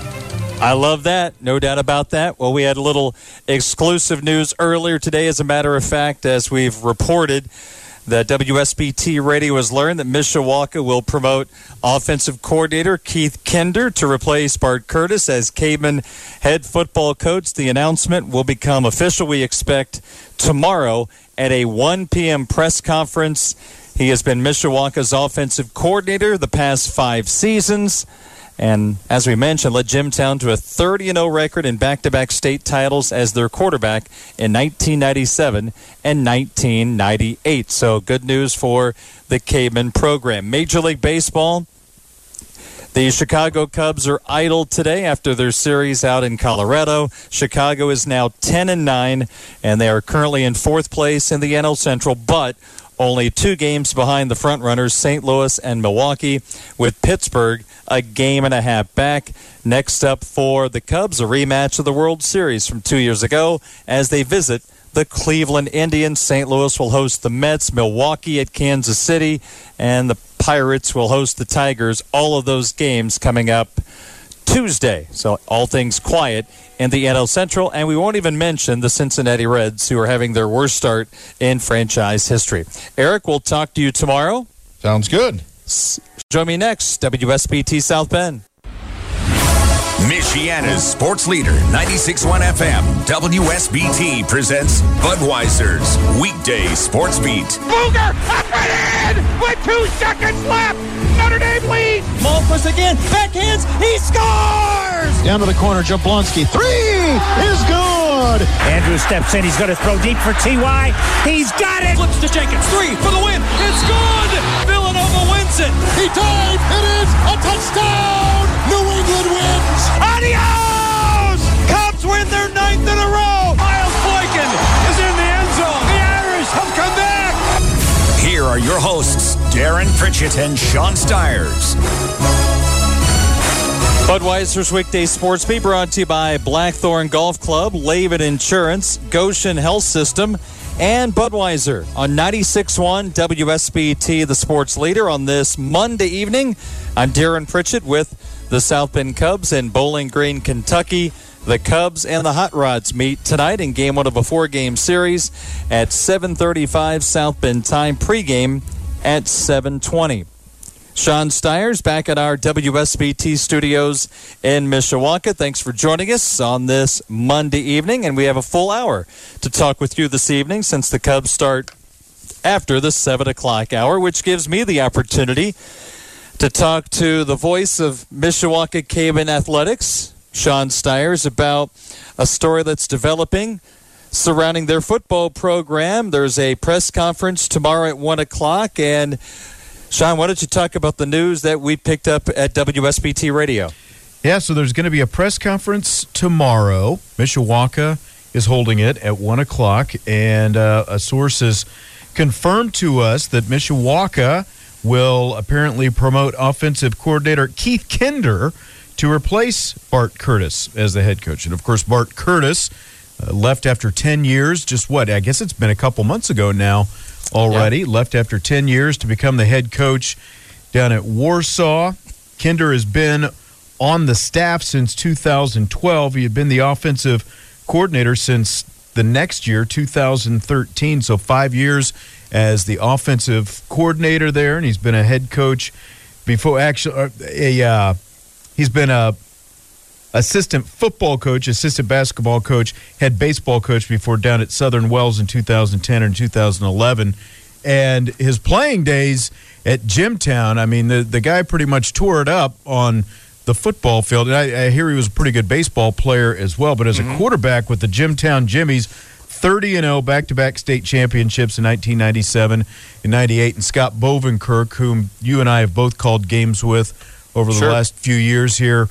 I love that. No doubt about that. Well, we had a little exclusive news earlier today, as a matter of fact, as we've reported that WSBT Radio has learned that Mishawaka will promote offensive coordinator Keith Kinder to replace Bart Curtis as Caveman head football coach. The announcement will become official, we expect, tomorrow at a 1 p.m. press conference. He has been Mishawaka's offensive coordinator the past 5 seasons. And as we mentioned, led Jimtown to a 30-0 record in back-to-back state titles as their quarterback in 1997 and 1998. So good news for the Caveman program. Major League Baseball, the Chicago Cubs are idle today after their series out in Colorado. Chicago is now 10-9, and they are currently in 4th place in the NL Central, but only 2 games behind the frontrunners, St. Louis and Milwaukee, with Pittsburgh a game and a half back. Next up for the Cubs, a rematch of the World Series from 2 years ago as they visit the Cleveland Indians. St. Louis will host the Mets, Milwaukee at Kansas City, and the Pirates will host the Tigers. All of those games coming up Tuesday. So all things quiet in the NL Central, and we won't even mention the Cincinnati Reds, who are having their worst start in franchise history. Eric, we'll talk to you tomorrow. Sounds good. Join me next, WSBT South Bend. Michiana's sports leader, 96.1 FM, WSBT presents Budweiser's Weekday Sports Beat. Booger up and in with 2 seconds left. Notre Dame leads. Maltmus again. Backhands. He scores! Down to the corner. Jablonski. 3 is good. Andrews steps in. He's going to throw deep for T.Y. He's got it. Flips to Jenkins. 3 for the win. It's good. Villanova wins it. He dived. It is a touchdown. New England wins. Adios! Cubs win their 9th in a row. Miles Boykin is in the end zone. The Irish have come back. Here are your hosts, Darren Pritchett and Sean Stiers. Budweiser's Weekday Sports Beat brought to you by Blackthorn Golf Club, Laban Insurance, Goshen Health System, and Budweiser on 96.1 WSBT, the sports leader. On this Monday evening, I'm Darren Pritchett with the South Bend Cubs in Bowling Green, Kentucky. The Cubs and the Hot Rods meet tonight in Game 1 of a 4-game series at 7:35 South Bend time, pregame at 7:20. Sean Stiers back at our WSBT studios in Mishawaka. Thanks for joining us on this Monday evening, and we have a full hour to talk with you this evening since the Cubs start after the 7 o'clock hour, which gives me the opportunity to talk to the voice of Mishawaka Caven Athletics, Sean Stiers, about a story that's developing surrounding their football program. There's a press conference tomorrow at 1 o'clock, and Sean, why don't you talk about the news that we picked up at WSBT Radio? Yeah, so there's going to be a press conference tomorrow. Mishawaka is holding it at 1 o'clock, and a source has confirmed to us that Mishawaka will apparently promote offensive coordinator Keith Kinder to replace Bart Curtis as the head coach. And, of course, Bart Curtis left after 10 years, I guess it's been a couple months ago now, already. Yep. Left after 10 years to become the head coach down at Warsaw. Kinder has been on the staff since 2012. He had been the offensive coordinator since the next year, 2013. So 5 years as the offensive coordinator there, and he's been a head coach before. Actually, he's been a assistant football coach, assistant basketball coach, head baseball coach before down at Southern Wells in 2010 and 2011. And his playing days at Jimtown, I mean, the guy pretty much tore it up on the football field. And I hear he was a pretty good baseball player as well. But as a quarterback with the Jimtown Jimmies, 30-0 back-to-back state championships in 1997 and 98. And Scott Bovenkirk, whom you and I have both called games with over the last few years here,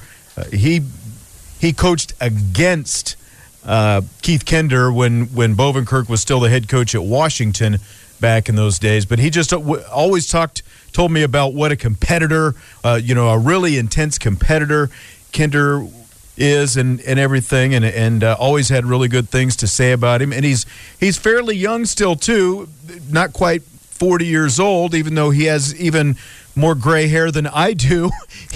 he coached against Keith Kinder when Bovenkirk was still the head coach at Washington back in those days. But he just always told me about what a competitor, a really intense competitor Kinder is and everything, and always had really good things to say about him. And he's fairly young still, too, not quite 40 years old, even though he has even more gray hair than I do.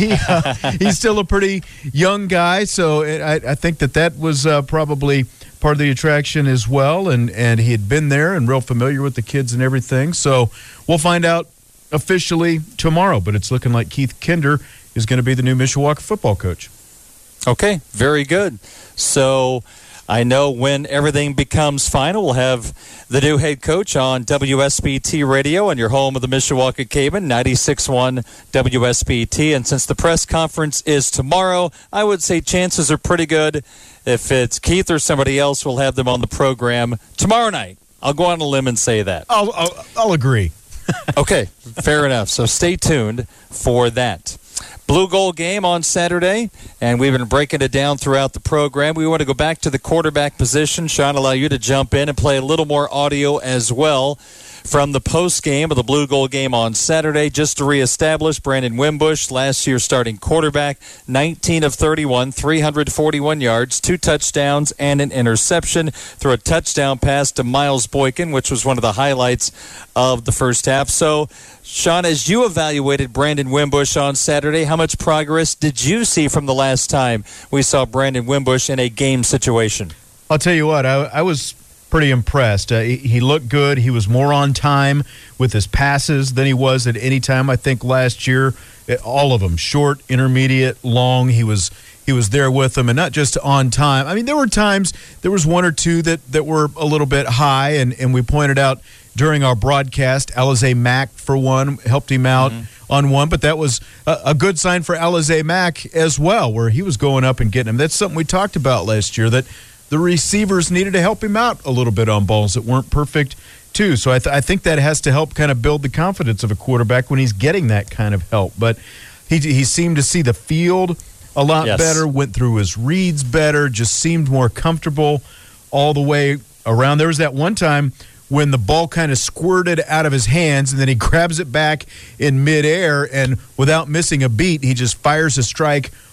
He's still a pretty young guy, so I think that was probably part of the attraction as well, and he had been there and real familiar with the kids and everything. So we'll find out officially tomorrow, but it's looking like Keith Kinder is going to be the new Mishawaka football coach. Okay, very good. So I know when everything becomes final, we'll have the new head coach on WSBT Radio and your home of the Mishawaka Caven, 96.1 WSBT. And since the press conference is tomorrow, I would say chances are pretty good. If it's Keith or somebody else, we'll have them on the program tomorrow night. I'll go on a limb and say that. I'll agree. Okay, fair enough. So stay tuned for that. Blue Gold game on Saturday, and we've been breaking it down throughout the program. We want to go back to the quarterback position. Sean, allow you to jump in and play a little more audio as well from the post game of the Blue Gold game on Saturday. Just to reestablish, Brandon Wimbush, last year's starting quarterback, 19 of 31, 341 yards, 2 touchdowns, and an interception through a touchdown pass to Miles Boykin, which was one of the highlights of the first half. So, Sean, as you evaluated Brandon Wimbush on Saturday, how much progress did you see from the last time we saw Brandon Wimbush in a game situation? I'll tell you what, I was pretty impressed. He looked good. He was more on time with his passes than he was at any time, I think, last year. All of them, short, intermediate, long. He was there with them, and not just on time. I mean, there were times, there was one or two that were a little bit high, and we pointed out during our broadcast, Alize Mack, for one, helped him out on one, but that was a good sign for Alize Mack as well, where he was going up and getting him. That's something we talked about last year, that the receivers needed to help him out a little bit on balls that weren't perfect, too. So I think that has to help kind of build the confidence of a quarterback when he's getting that kind of help. But he seemed to see the field a lot better, went through his reads better, just seemed more comfortable all the way around. There was that one time when the ball kind of squirted out of his hands, and then he grabs it back in midair, and without missing a beat, he just fires a strike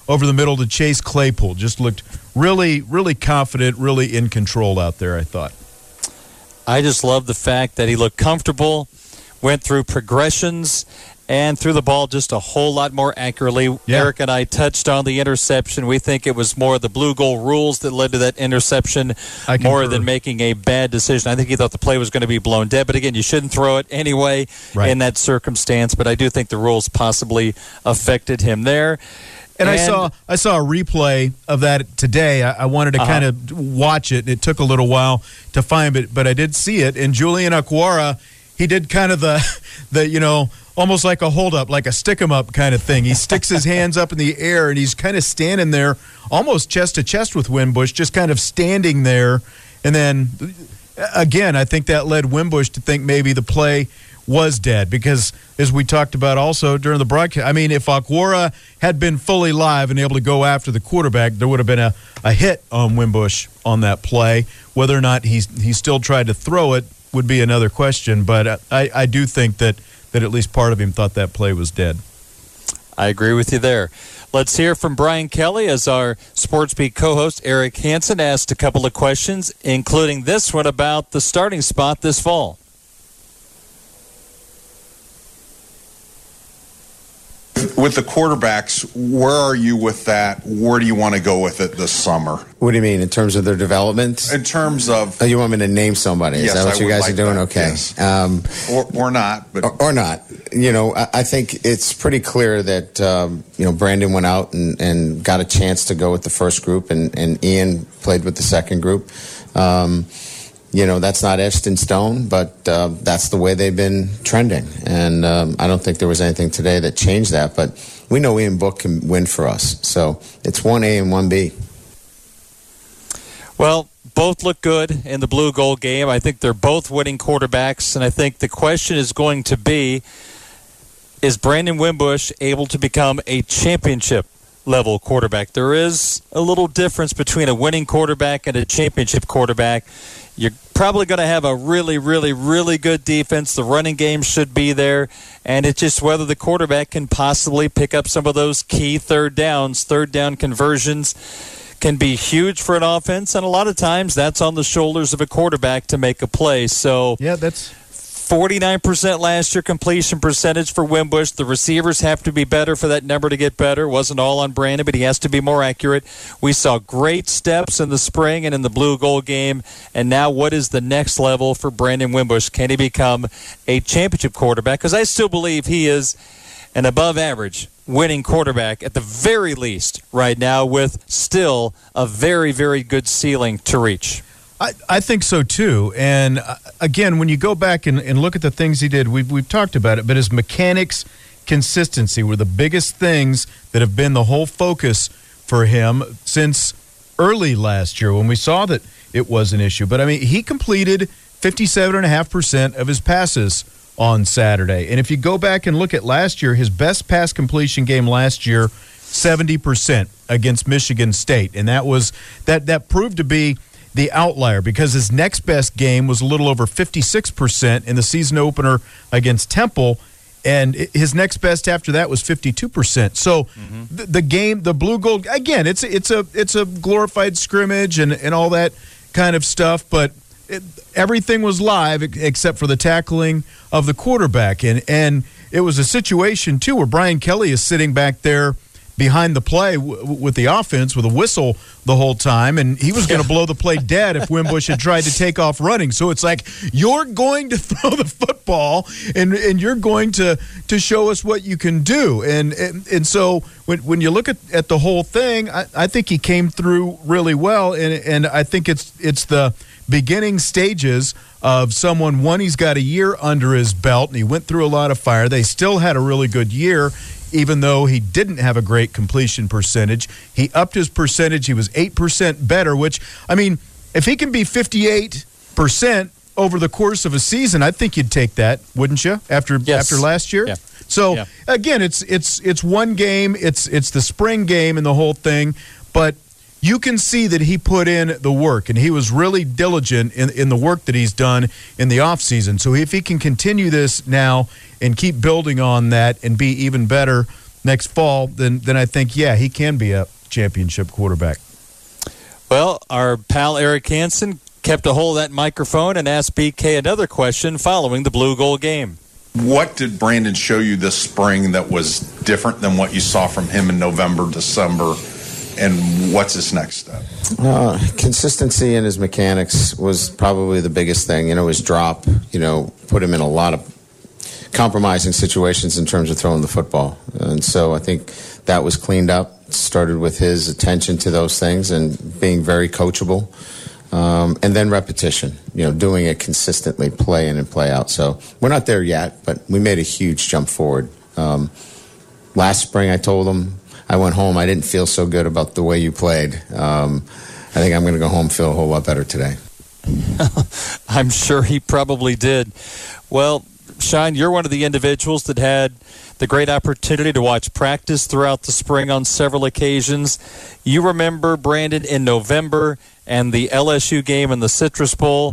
over the middle to Chase Claypool. Just looked really, really confident, really in control out there, I thought. I just love the fact that he looked comfortable, went through progressions, and threw the ball just a whole lot more accurately. Yeah. Eric and I touched on the interception. We think it was more the blue goal rules that led to that interception more than making a bad decision. I think he thought the play was going to be blown dead. But again, you shouldn't throw it anyway in that circumstance. But I do think the rules possibly affected him there. And I saw a replay of that today. I wanted to kind of watch it. It took a little while to find it, but I did see it. And Julian Okwara, he did kind of the almost like a hold-up, like a stick-em-up kind of thing. He sticks his hands up in the air, and he's kind of standing there almost chest-to-chest with Wimbush, just kind of standing there. And then, again, I think that led Wimbush to think maybe the play was dead because, as we talked about also during the broadcast, I mean, if Okwara had been fully live and able to go after the quarterback, there would have been a hit on Wimbush on that play. Whether or not he still tried to throw it would be another question, but I do think that at least part of him thought that play was dead. I agree with you there. Let's hear from Brian Kelly as our SportsBeat co-host Eric Hansen asked a couple of questions, including this one about the starting spot this fall. With the quarterbacks, where are you with that? Where do you want to go with it this summer? What do you mean, in terms of their development? In terms of... Oh, you want me to name somebody? Yes, is that what you guys like are doing? that, okay. Yes. Or not. But. Or not. I think it's pretty clear that, Brandon went out and got a chance to go with the first group, and Ian played with the second group. That's not etched in stone, but that's the way they've been trending. And I don't think there was anything today that changed that. But we know Ian Book can win for us. So it's 1A and 1B. Well, both look good in the blue gold game. I think they're both winning quarterbacks. And I think the question is going to be, is Brandon Wimbush able to become a championship level quarterback? There is a little difference between a winning quarterback and a championship quarterback. You're probably going to have a really, really, really good defense. The running game should be there. And it's just whether the quarterback can possibly pick up some of those key third down conversions can be huge for an offense. And a lot of times that's on the shoulders of a quarterback to make a play. So yeah, that's 49% last year completion percentage for Wimbush. The receivers have to be better for that number to get better. It wasn't all on Brandon, but he has to be more accurate. We saw great steps in the spring and in the blue gold game. And now what is the next level for Brandon Wimbush? Can he become a championship quarterback? Because I still believe he is an above average winning quarterback at the very least right now, with still a very, very good ceiling to reach. I think so too. And again, when you go back and look at the things he did, we've talked about it, but his mechanics, consistency were the biggest things that have been the whole focus for him since early last year when we saw that it was an issue. But I mean, he completed 57.5% of his passes on Saturday. And if you go back and look at last year, his best pass completion game last year, 70% against Michigan State. And that proved to be the outlier because his next best game was a little over 56% in the season opener against Temple, and his next best after that was 52%. So the game, the blue gold, again, it's a glorified scrimmage and all that kind of stuff, but everything was live except for the tackling of the quarterback, and it was a situation too where Brian Kelly is sitting back there behind the play with the offense with a whistle the whole time, and he was going to blow the play dead if Wimbush had tried to take off running. So it's like, you're going to throw the football, and you're going to show us what you can do. And so when you look at the whole thing, I think he came through really well, and I think it's the beginning stages of someone. One, he's got a year under his belt, and he went through a lot of fire. They still had a really good year, even though he didn't have a great completion percentage. He upped his percentage. He was 8% better, which, I mean, if he can be 58% over the course of a season, I think you'd take that, wouldn't you, after last year? Yeah. So, again, it's one game. It's the spring game and the whole thing, but you can see that he put in the work, and he was really diligent in the work that he's done in the offseason. So if he can continue this now and keep building on that and be even better next fall, then I think, he can be a championship quarterback. Well, our pal Eric Hansen kept a hold of that microphone and asked BK another question following the Blue Gold game. What did Brandon show you this spring that was different than what you saw from him in November, December, and what's his next step? Consistency in his mechanics was probably the biggest thing. His drop, put him in a lot of compromising situations in terms of throwing the football. And so I think that was cleaned up. It started with his attention to those things and being very coachable. And then repetition, doing it consistently, play in and play out. So we're not there yet, but we made a huge jump forward. Last spring I told him, I went home, I didn't feel so good about the way you played. I think I'm going to go home and feel a whole lot better today. I'm sure he probably did. Well, Sean, you're one of the individuals that had the great opportunity to watch practice throughout the spring on several occasions. You remember Brandon in November and the LSU game in the Citrus Bowl.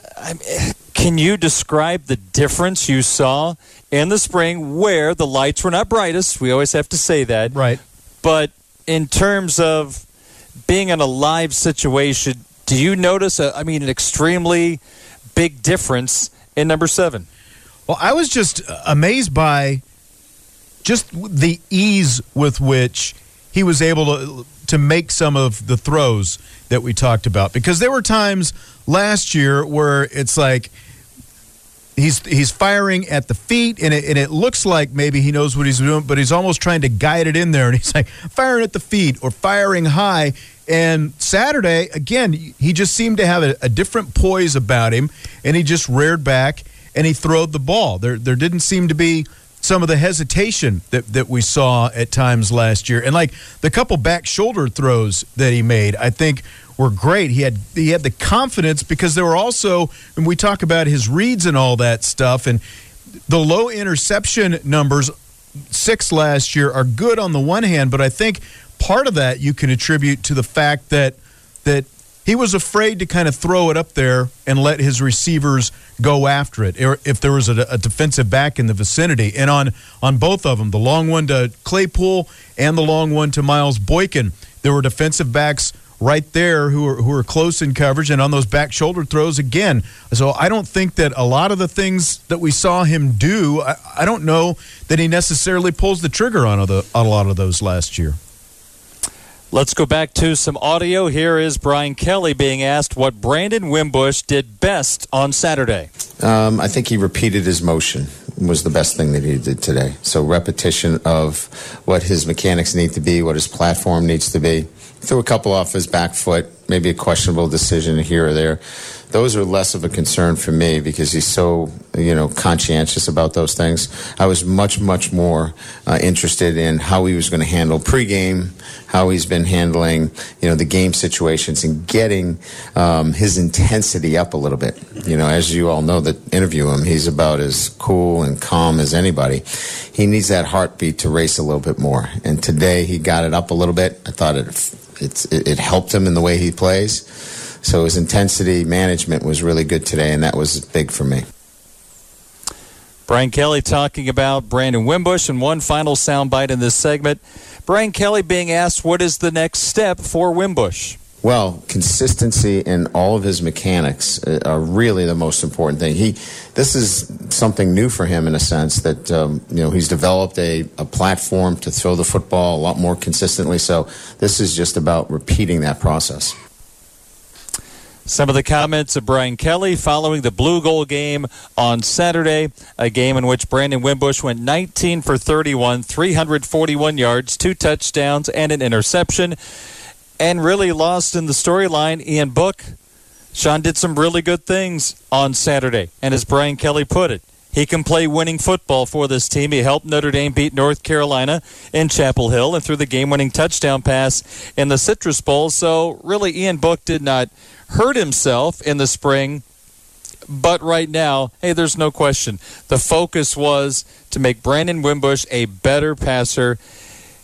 Can you describe the difference you saw in the spring where the lights were not brightest? We always have to say that. Right. But in terms of being in a live situation, do you notice, an extremely big difference in number 7? Well, I was just amazed by just the ease with which he was able to make some of the throws that we talked about. Because there were times last year where it's like he's firing at the feet, and it looks like maybe he knows what he's doing, but he's almost trying to guide it in there. And he's like firing at the feet or firing high. And Saturday, again, he just seemed to have a different poise about him, and he just reared back and he throwed the ball. There didn't seem to be some of the hesitation that we saw at times last year. And like the couple back shoulder throws that he made, I think were great. He had the confidence because there were also, when we talk about his reads and all that stuff, and the low interception numbers, 6 last year, are good on the one hand, but I think part of that you can attribute to the fact that he was afraid to kind of throw it up there and let his receivers go after it, or if there was a defensive back in the vicinity. And on both of them, the long one to Claypool and the long one to Miles Boykin, there were defensive backs right there who are close in coverage, and on those back shoulder throws again. So I don't think that a lot of the things that we saw him do, I don't know that he necessarily pulls the trigger on a lot of those last year. Let's go back to some audio. Here is Brian Kelly being asked what Brandon Wimbush did best on Saturday. I think he repeated his motion was the best thing that he did today. So repetition of what his mechanics need to be, what his platform needs to be. Threw a couple off his back foot, maybe a questionable decision here or there. Those are less of a concern for me because he's so, conscientious about those things. I was much, much more interested in how he was going to handle pregame, how he's been handling, the game situations and getting his intensity up a little bit. As you all know that interview him, he's about as cool and calm as anybody. He needs that heartbeat to race a little bit more. And today he got it up a little bit. I thought it helped him in the way he plays. So his intensity management was really good today, and that was big for me. Brian Kelly talking about Brandon Wimbush, and one final soundbite in this segment. Brian Kelly being asked what is the next step for Wimbush. Well, consistency in all of his mechanics are really the most important thing. This is something new for him in a sense that, he's developed a platform to throw the football a lot more consistently. So this is just about repeating that process. Some of the comments of Brian Kelly following the Blue Gold game on Saturday, a game in which Brandon Wimbush went 19 for 31, 341 yards, 2 touchdowns, and an interception. And really lost in the storyline, Ian Book. Sean did some really good things on Saturday. And as Brian Kelly put it, he can play winning football for this team. He helped Notre Dame beat North Carolina in Chapel Hill and threw the game-winning touchdown pass in the Citrus Bowl. So really, Ian Book did not hurt himself in the spring. But right now, hey, there's no question. The focus was to make Brandon Wimbush a better passer.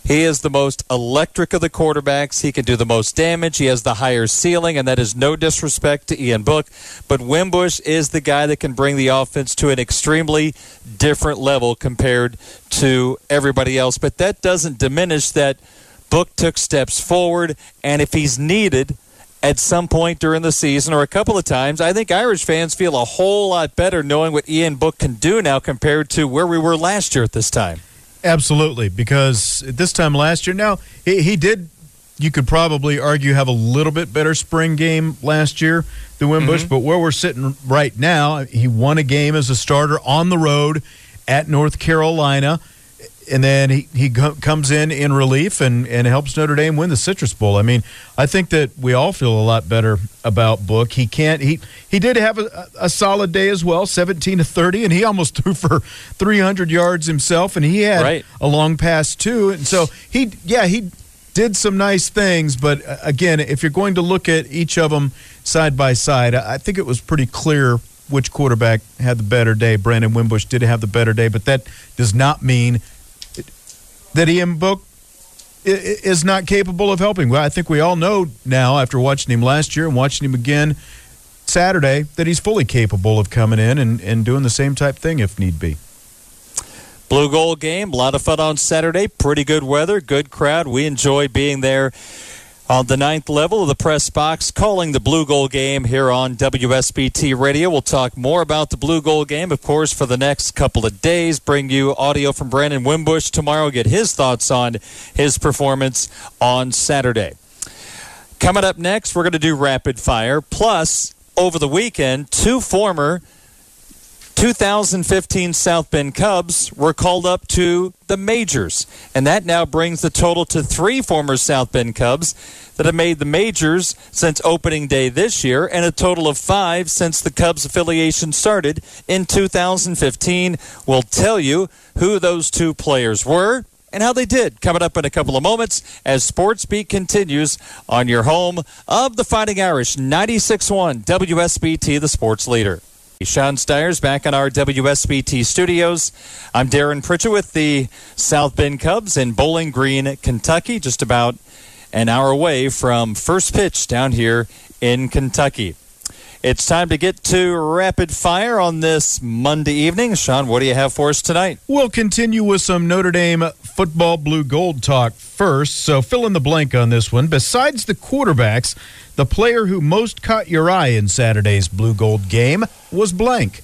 He is the most electric of the quarterbacks. He can do the most damage. He has the higher ceiling, and that is no disrespect to Ian Book. But Wimbush is the guy that can bring the offense to an extremely different level compared to everybody else. But that doesn't diminish that Book took steps forward, and if he's needed at some point during the season or a couple of times, I think Irish fans feel a whole lot better knowing what Ian Book can do now compared to where we were last year at this time. Absolutely, because at this time last year, now he did, you could probably argue, have a little bit better spring game last year than Wimbush, but where we're sitting right now, he won a game as a starter on the road at North Carolina, and then he comes in relief and helps Notre Dame win the Citrus Bowl. I mean, I think that we all feel a lot better about Book. He did have a solid day as well, 17-30, and he almost threw for 300 yards himself, and he had a long pass too. And so he did some nice things, but again, if you're going to look at each of them side by side, I think it was pretty clear which quarterback had the better day. Brandon Wimbush did have the better day, but that does not mean that Ian Book is not capable of helping. Well, I think we all know now, after watching him last year and watching him again Saturday, that he's fully capable of coming in and doing the same type thing if need be. Blue Gold game, a lot of fun on Saturday. Pretty good weather, good crowd. We enjoyed being there on the 9th level of the press box, calling the Blue Gold game here on WSBT Radio. We'll talk more about the Blue Gold game, of course, for the next couple of days. Bring you audio from Brandon Wimbush tomorrow. Get his thoughts on his performance on Saturday. Coming up next, we're going to do rapid fire. Plus, over the weekend, 2 former 2015 South Bend Cubs were called up to the majors, and that now brings the total to 3 former South Bend Cubs that have made the majors since opening day this year, and a total of 5 since the Cubs affiliation started in 2015. We'll tell you who those 2 players were and how they did, coming up in a couple of moments as Sports Beat continues on your home of the Fighting Irish, 96.1 WSBT, the sports leader. Sean Stiers back in our WSBT studios. I'm Darren Pritchett with the South Bend Cubs in Bowling Green, Kentucky, just about an hour away from first pitch down here in Kentucky. It's time to get to rapid fire on this Monday evening. Sean, what do you have for us tonight? We'll continue with some Notre Dame football blue gold talk first, so fill in the blank on this one. Besides the quarterbacks, the player who most caught your eye in Saturday's blue gold game was blank.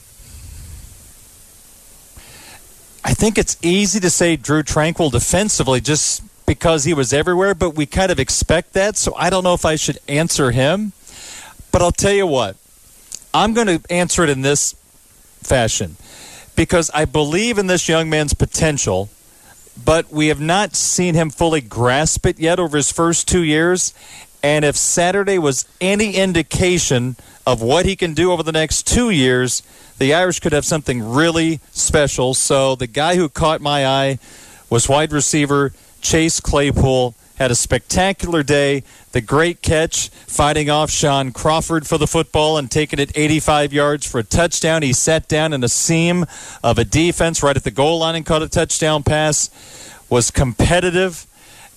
I think it's easy to say Drew Tranquill defensively just because he was everywhere, but we kind of expect that, so I don't know if I should answer him. But I'll tell you what, I'm going to answer it in this fashion because I believe in this young man's potential, but we have not seen him fully grasp it yet over his first 2 years. And if Saturday was any indication of what he can do over the next 2 years, the Irish could have something really special. So the guy who caught my eye was wide receiver Chase Claypool. Had a spectacular day. The great catch, fighting off Sean Crawford for the football and taking it 85 yards for a touchdown. He sat down in a seam of a defense right at the goal line and caught a touchdown pass. Was competitive,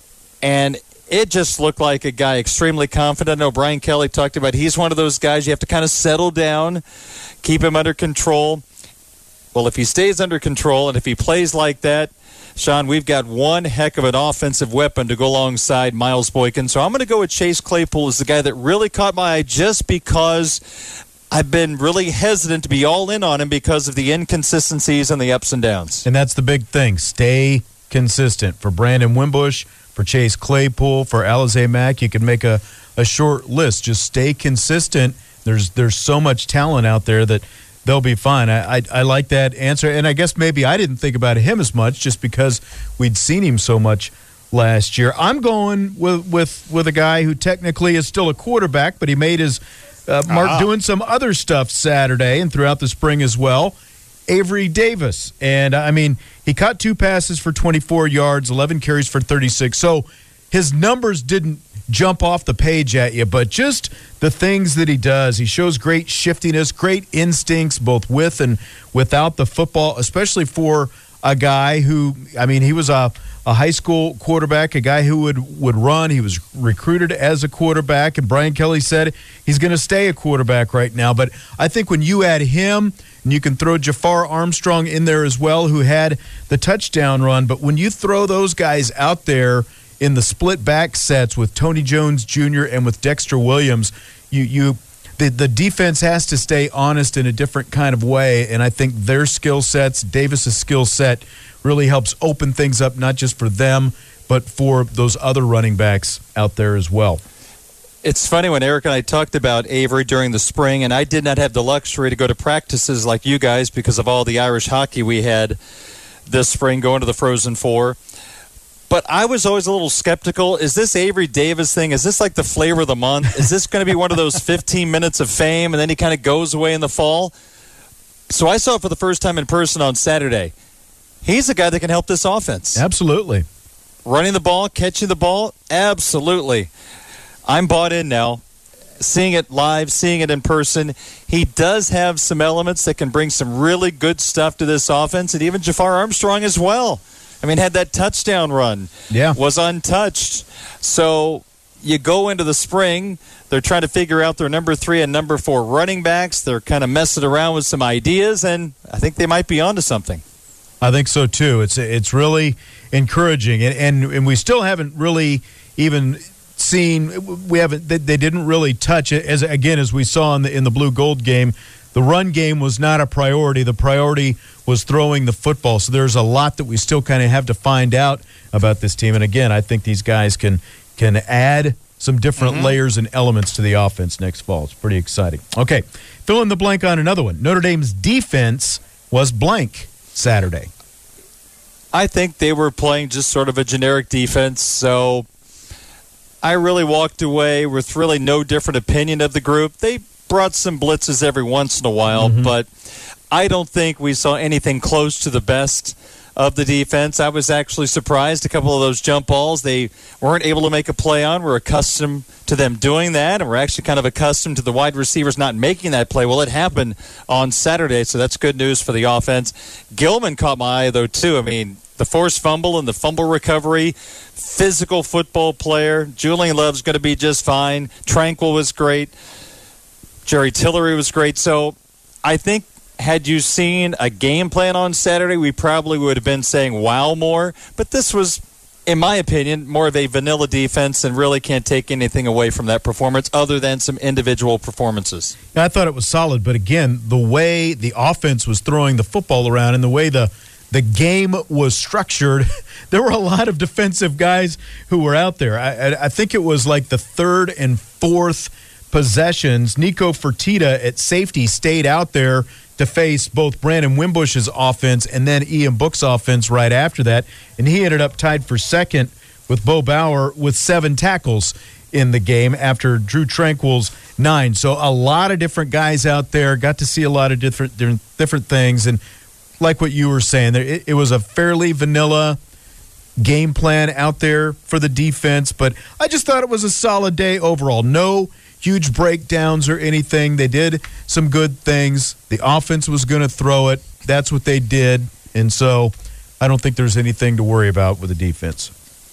and it just looked like a guy extremely confident. I know Brian Kelly talked about he's one of those guys you have to kind of settle down, keep him under control. Well, if he stays under control and if he plays like that, Sean, we've got one heck of an offensive weapon to go alongside Miles Boykin. So I'm going to go with Chase Claypool as the guy that really caught my eye just because I've been really hesitant to be all in on him because of the inconsistencies and the ups and downs. And that's the big thing. Stay consistent. For Brandon Wimbush, for Chase Claypool, for Alize Mack, you can make a short list. Just stay consistent. There's so much talent out there that they'll be fine. I like that answer, and I guess maybe I didn't think about him as much just because we'd seen him so much last year. I'm going with a guy who technically is still a quarterback, but he made his mark doing some other stuff Saturday and throughout the spring as well. Avery Davis, and I mean, he caught 2 passes for 24 yards, 11 carries for 36. So his numbers didn't jump off the page at you, but just the things that he does. He shows great shiftiness, great instincts, both with and without the football, especially for a guy who, I mean, he was a a high school quarterback, a guy who would run. He was recruited as a quarterback, and Brian Kelly said he's going to stay a quarterback right now. But I think when you add him, and you can throw Jafar Armstrong in there as well, who had the touchdown run, but when you throw those guys out there in the split back sets with Tony Jones Jr. and with Dexter Williams, the defense has to stay honest in a different kind of way, and I think their skill sets, Davis's skill set, really helps open things up, not just for them, but for those other running backs out there as well. It's funny when Eric and I talked about Avery during the spring, and I did not have the luxury to go to practices like you guys because of all the Irish hockey we had this spring going to the Frozen Four. But I was always a little skeptical. Is this Avery Davis thing? Is this like the flavor of the month? Is this going to be one of those 15 minutes of fame and then he kind of goes away in the fall? So I saw it for the first time in person on Saturday. He's a guy that can help this offense. Absolutely. Running the ball, catching the ball, absolutely. I'm bought in now. Seeing it live, seeing it in person. He does have some elements that can bring some really good stuff to this offense, and even Jafar Armstrong as well. I mean, had that touchdown run. Yeah. Was untouched. So you go into the spring, they're trying to figure out their number 3 and number 4 running backs. They're kind of messing around with some ideas, and I think they might be onto something. I think so, too. It's really encouraging, and we still haven't really even seen, they didn't really touch it, as we saw in the blue-gold game. The run game was not a priority. The priority was throwing the football. So there's a lot that we still kind of have to find out about this team. And again, I think these guys can add some different layers and elements to the offense next fall. It's pretty exciting. Okay, fill in the blank on another one. Notre Dame's defense was blank Saturday. I think they were playing just sort of a generic defense, so I really walked away with really no different opinion of the group. They brought some blitzes every once in a while, but I don't think we saw anything close to the best of the defense. I was actually surprised a couple of those jump balls they weren't able to make a play on. We're accustomed to them doing that, and we're actually kind of accustomed to the wide receivers not making that play. Well, it happened on Saturday, so that's good news for the offense. Gilman caught my eye, though, too. I mean, the forced fumble and the fumble recovery, physical football player. Julian Love's going to be just fine. Tranquil was great. Jerry Tillery was great. So I think had you seen a game plan on Saturday, we probably would have been saying wow more. But this was, in my opinion, more of a vanilla defense and really can't take anything away from that performance other than some individual performances. I thought it was solid, but again, the way the offense was throwing the football around and the way the game was structured, there were a lot of defensive guys who were out there. I think it was like the third and fourth possessions. Nico Fertitta at safety stayed out there to face both Brandon Wimbush's offense and then Ian Book's offense right after that, and he ended up tied for second with Bo Bauer with 7 tackles in the game after Drew Tranquil's 9. So a lot of different guys out there, got to see a lot of different things, and like what you were saying, it was a fairly vanilla game plan out there for the defense, but I just thought it was a solid day overall. No huge breakdowns or anything. They did some good things. The offense was going to throw it. That's what they did, and so I don't think there's anything to worry about with the defense.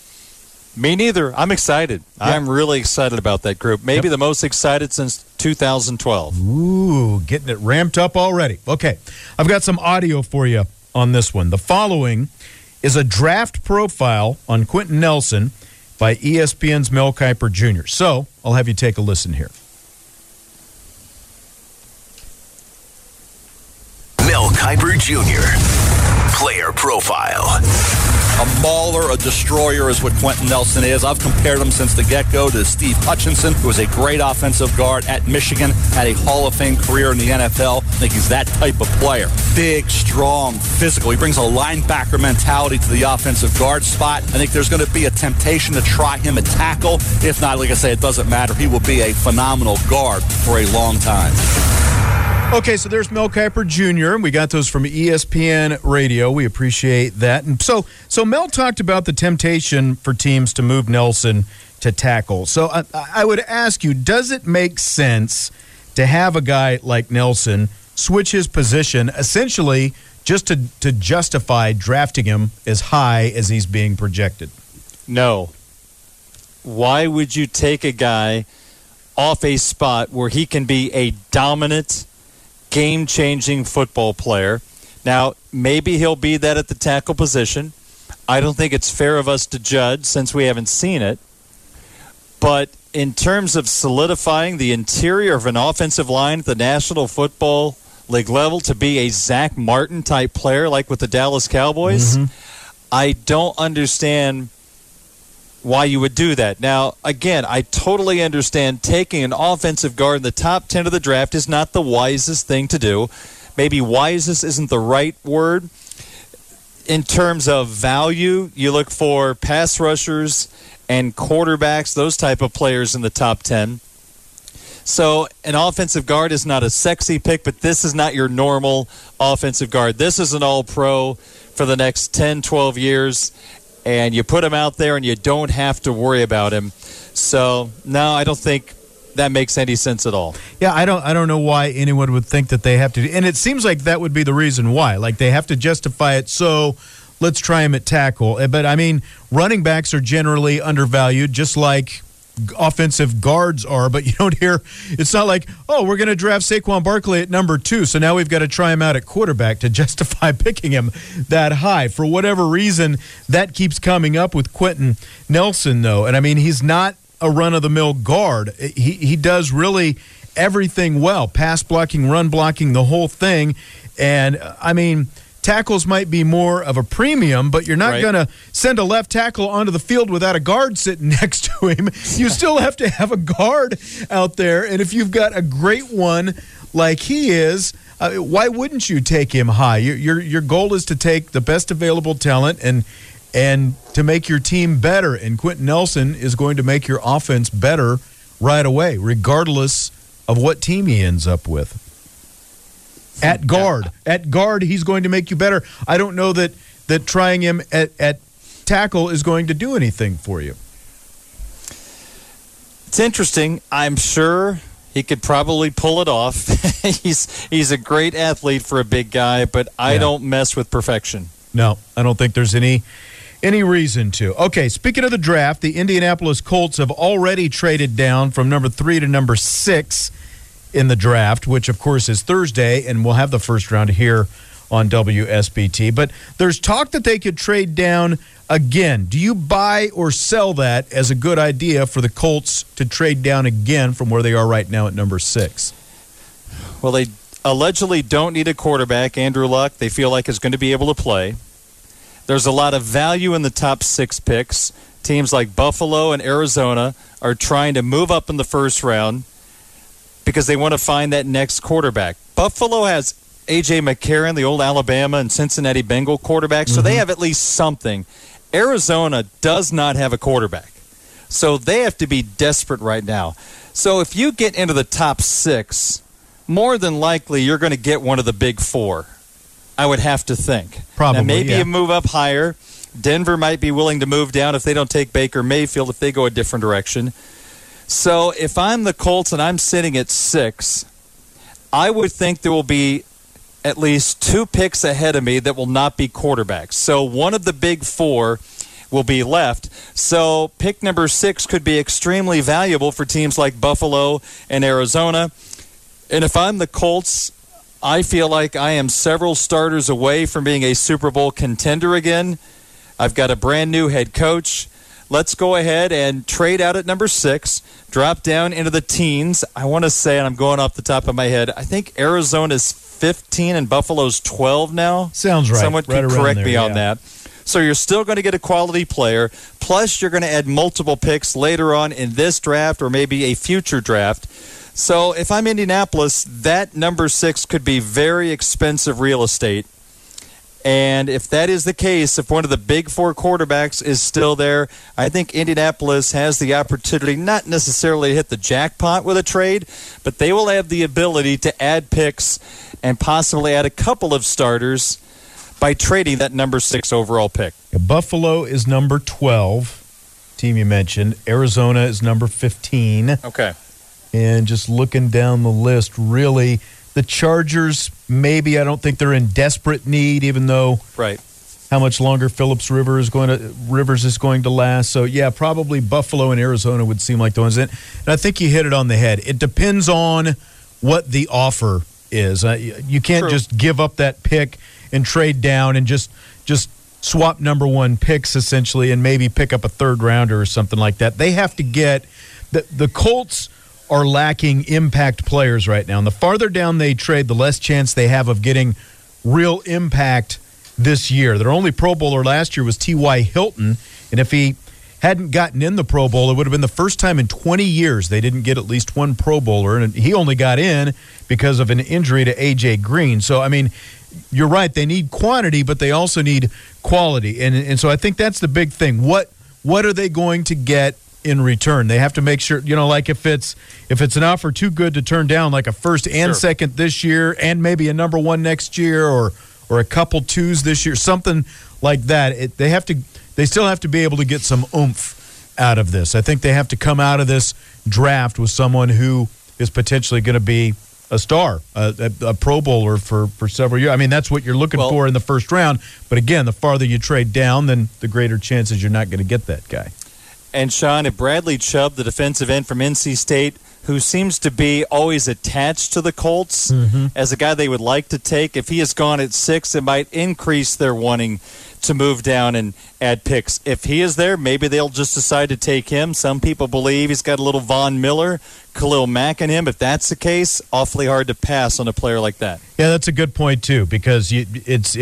Me neither. I'm excited. Yeah. I'm really excited about that group. Maybe the most excited since 2012. Ooh, getting it ramped up already. Okay, I've got some audio for you on this one. The following is a draft profile on Quentin Nelson by ESPN's Mel Kiper Jr. So I'll have you take a listen here. Mel Kiper Jr. Player profile. A mauler, a destroyer is what Quentin Nelson is. I've compared him since the get-go to Steve Hutchinson, who was a great offensive guard at Michigan, had a Hall of Fame career in the NFL. I think he's that type of player. Big, strong, physical. He brings a linebacker mentality to the offensive guard spot. I think there's going to be a temptation to try him at tackle. If not, like I say, it doesn't matter. He will be a phenomenal guard for a long time. Okay, so there's Mel Kiper Jr. We got those from ESPN Radio. We appreciate that. And so Mel talked about the temptation for teams to move Nelson to tackle. So I would ask you, does it make sense to have a guy like Nelson switch his position essentially just to justify drafting him as high as he's being projected? No. Why would you take a guy off a spot where he can be a dominant, game-changing football player? Now, maybe he'll be that at the tackle position. I don't think it's fair of us to judge since we haven't seen it. But in terms of solidifying the interior of an offensive line at the National Football League level to be a Zach Martin-type player like with the Dallas Cowboys, I don't understand why you would do that. Now, again, I totally understand taking an offensive guard in the top 10 of the draft is not the wisest thing to do. Maybe wisest isn't the right word. In terms of value, you look for pass rushers and quarterbacks, those type of players in the top 10. So an offensive guard is not a sexy pick, but this is not your normal offensive guard. This is an all-pro for the next 10, 12 years. And you put him out there and you don't have to worry about him. So, no, I don't think that makes any sense at all. Yeah, I don't know why anyone would think that they have to. And it seems like that would be the reason why. Like they have to justify it, so let's try him at tackle. But, I mean, running backs are generally undervalued, just like offensive guards are, but you don't hear, it's not like, oh, we're going to draft Saquon Barkley at number 2, so now we've got to try him out at quarterback to justify picking him that high. For whatever reason, that keeps coming up with Quentin Nelson, though. And I mean, he's not a run-of-the-mill guard. He does really everything well, pass blocking, run blocking, the whole thing. And I mean, tackles might be more of a premium, but you're not going to send a left tackle onto the field without a guard sitting next to him. You still have to have a guard out there, and if you've got a great one like he is, why wouldn't you take him high? Your goal is to take the best available talent and to make your team better, and Quentin Nelson is going to make your offense better right away, regardless of what team he ends up with. At guard, he's going to make you better. I don't know that trying him at tackle is going to do anything for you. It's interesting. I'm sure he could probably pull it off. He's a great athlete for a big guy, but I don't mess with perfection. No, I don't think there's any reason to. Okay, speaking of the draft, the Indianapolis Colts have already traded down from number 3 to number 6 in the draft, which of course is Thursday, and we'll have the first round here on WSBT. But there's talk that they could trade down again. Do you buy or sell that as a good idea for the Colts to trade down again from where they are right now at number 6? Well, they allegedly don't need a quarterback. Andrew Luck, they feel like is going to be able to play. There's a lot of value in the top 6 picks. Teams like Buffalo and Arizona are trying to move up in the first round because they want to find that next quarterback. Buffalo has A.J. McCarron, the old Alabama and Cincinnati Bengal quarterback, so they have at least something. Arizona does not have a quarterback, so they have to be desperate right now. So if you get into the top 6, more than likely you're going to get one of the big 4, I would have to think. Probably, now, maybe you move up higher. Denver might be willing to move down if they don't take Baker Mayfield, if they go a different direction. So if I'm the Colts and I'm sitting at 6, I would think there will be at least 2 picks ahead of me that will not be quarterbacks. So one of the big 4 will be left. So pick number 6 could be extremely valuable for teams like Buffalo and Arizona. And if I'm the Colts, I feel like I am several starters away from being a Super Bowl contender again. I've got a brand new head coach. Let's go ahead and trade out at number 6, drop down into the teens. I want to say, and I'm going off the top of my head, I think Arizona's 15 and Buffalo's 12 now. Sounds right. Someone can correct me on that. So you're still going to get a quality player, plus you're going to add multiple picks later on in this draft or maybe a future draft. So if I'm Indianapolis, that number 6 could be very expensive real estate. And if that is the case, if one of the big 4 quarterbacks is still there, I think Indianapolis has the opportunity not necessarily to hit the jackpot with a trade, but they will have the ability to add picks and possibly add a couple of starters by trading that number 6 overall pick. Buffalo is number 12, team you mentioned. Arizona is number 15. Okay. And just looking down the list, really, The Chargers, maybe. I don't think they're in desperate need, even though how much longer Phillips Rivers is going to last. So, yeah, probably Buffalo and Arizona would seem like the ones. And I think you hit it on the head. It depends on what the offer is. You can't just give up that pick and trade down and just swap number one picks, essentially, and maybe pick up a third rounder or something like that. They have to get the Colts are lacking impact players right now. And the farther down they trade, the less chance they have of getting real impact this year. Their only Pro Bowler last year was T.Y. Hilton, and if he hadn't gotten in the Pro Bowl, it would have been the first time in 20 years they didn't get at least one Pro Bowler, and he only got in because of an injury to A.J. Green. So, I mean, you're right, they need quantity, but they also need quality, and so I think that's the big thing. What are they going to get in return? They have to make sure, like if it's an offer too good to turn down, like a first and second this year and maybe a number one next year or a couple twos this year, something like that. They still have to be able to get some oomph out of this. I think they have to come out of this draft with someone who is potentially going to be a star, a Pro Bowler for several years. I mean, that's what you're looking for in the first round. But again, the farther you trade down, then the greater chances you're not going to get that guy. And, Sean, if Bradley Chubb, the defensive end from NC State, who seems to be always attached to the Colts as a guy they would like to take, if he is gone at 6, it might increase their wanting to move down and add picks. If he is there, maybe they'll just decide to take him. Some people believe he's got a little Von Miller, Khalil Mack in him. If that's the case, awfully hard to pass on a player like that. Yeah, that's a good point too, because it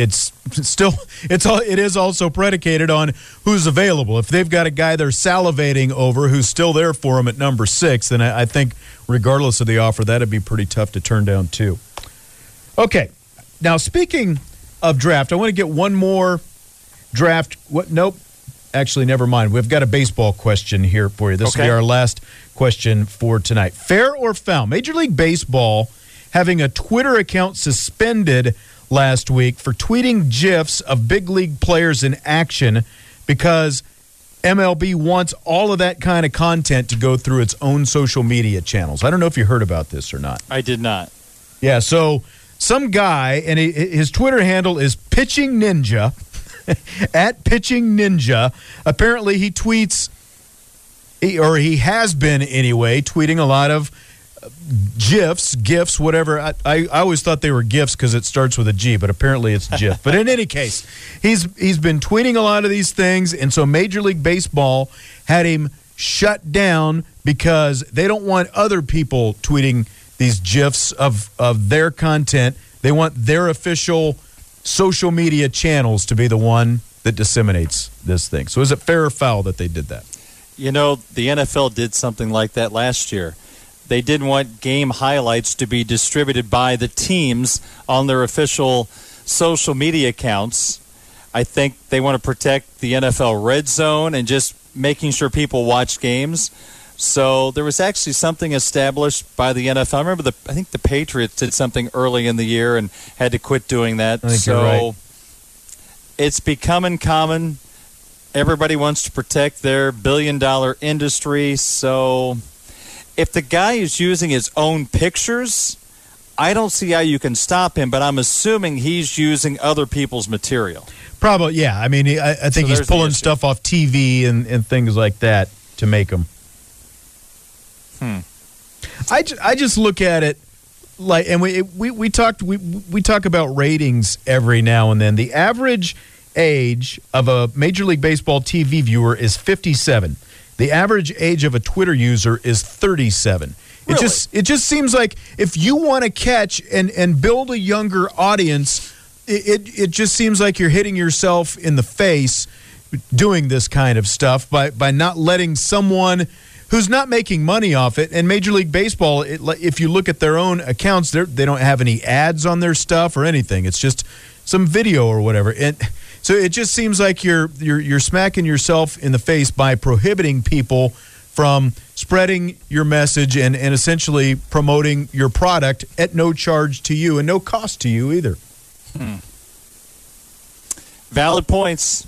is also predicated on who's available. If they've got a guy they're salivating over who's still there for him at number 6, then I think regardless of the offer, that'd be pretty tough to turn down too. Okay, now speaking of draft, I want to get one more draft. Nope. Actually, never mind. We've got a baseball question here for you. This will be our last question for tonight. Fair or foul? Major League Baseball having a Twitter account suspended last week for tweeting GIFs of big league players in action because MLB wants all of that kind of content to go through its own social media channels. I don't know if you heard about this or not. I did not. Yeah, so some guy, and his Twitter handle is Pitching Ninja, at Pitching Ninja. Apparently he tweets, or he has been anyway, tweeting a lot of GIFs, whatever. I always thought they were GIFs because it starts with a G, but apparently it's GIF. But in any case, he's been tweeting a lot of these things, and so Major League Baseball had him shut down because they don't want other people tweeting these GIFs of their content. They want their official social media channels to be the one that disseminates this thing. So is it fair or foul that they did that? The NFL did something like that last year. They didn't want game highlights to be distributed by the teams on their official social media accounts. I think they want to protect the NFL red zone and just making sure people watch games. So there was actually something established by the NFL. I remember I think the Patriots did something early in the year and had to quit doing that. I think you're right. It's becoming common. Everybody wants to protect their billion-dollar industry. So if the guy is using his own pictures, I don't see how you can stop him, but I'm assuming he's using other people's material. Probably, yeah. I mean, I think he's pulling stuff off TV and things like that to make them. I just look at it like, and we talk about ratings every now and then. The average age of a Major League Baseball TV viewer is 57. The average age of a Twitter user is 37. Really? It just seems like if you want to catch and build a younger audience, it just seems like you're hitting yourself in the face doing this kind of stuff by not letting someone who's not making money off it. And Major League Baseball, if you look at their own accounts, they don't have any ads on their stuff or anything. It's just some video or whatever. And so it just seems like you're smacking yourself in the face by prohibiting people from spreading your message and essentially promoting your product at no charge to you and no cost to you either. Valid points.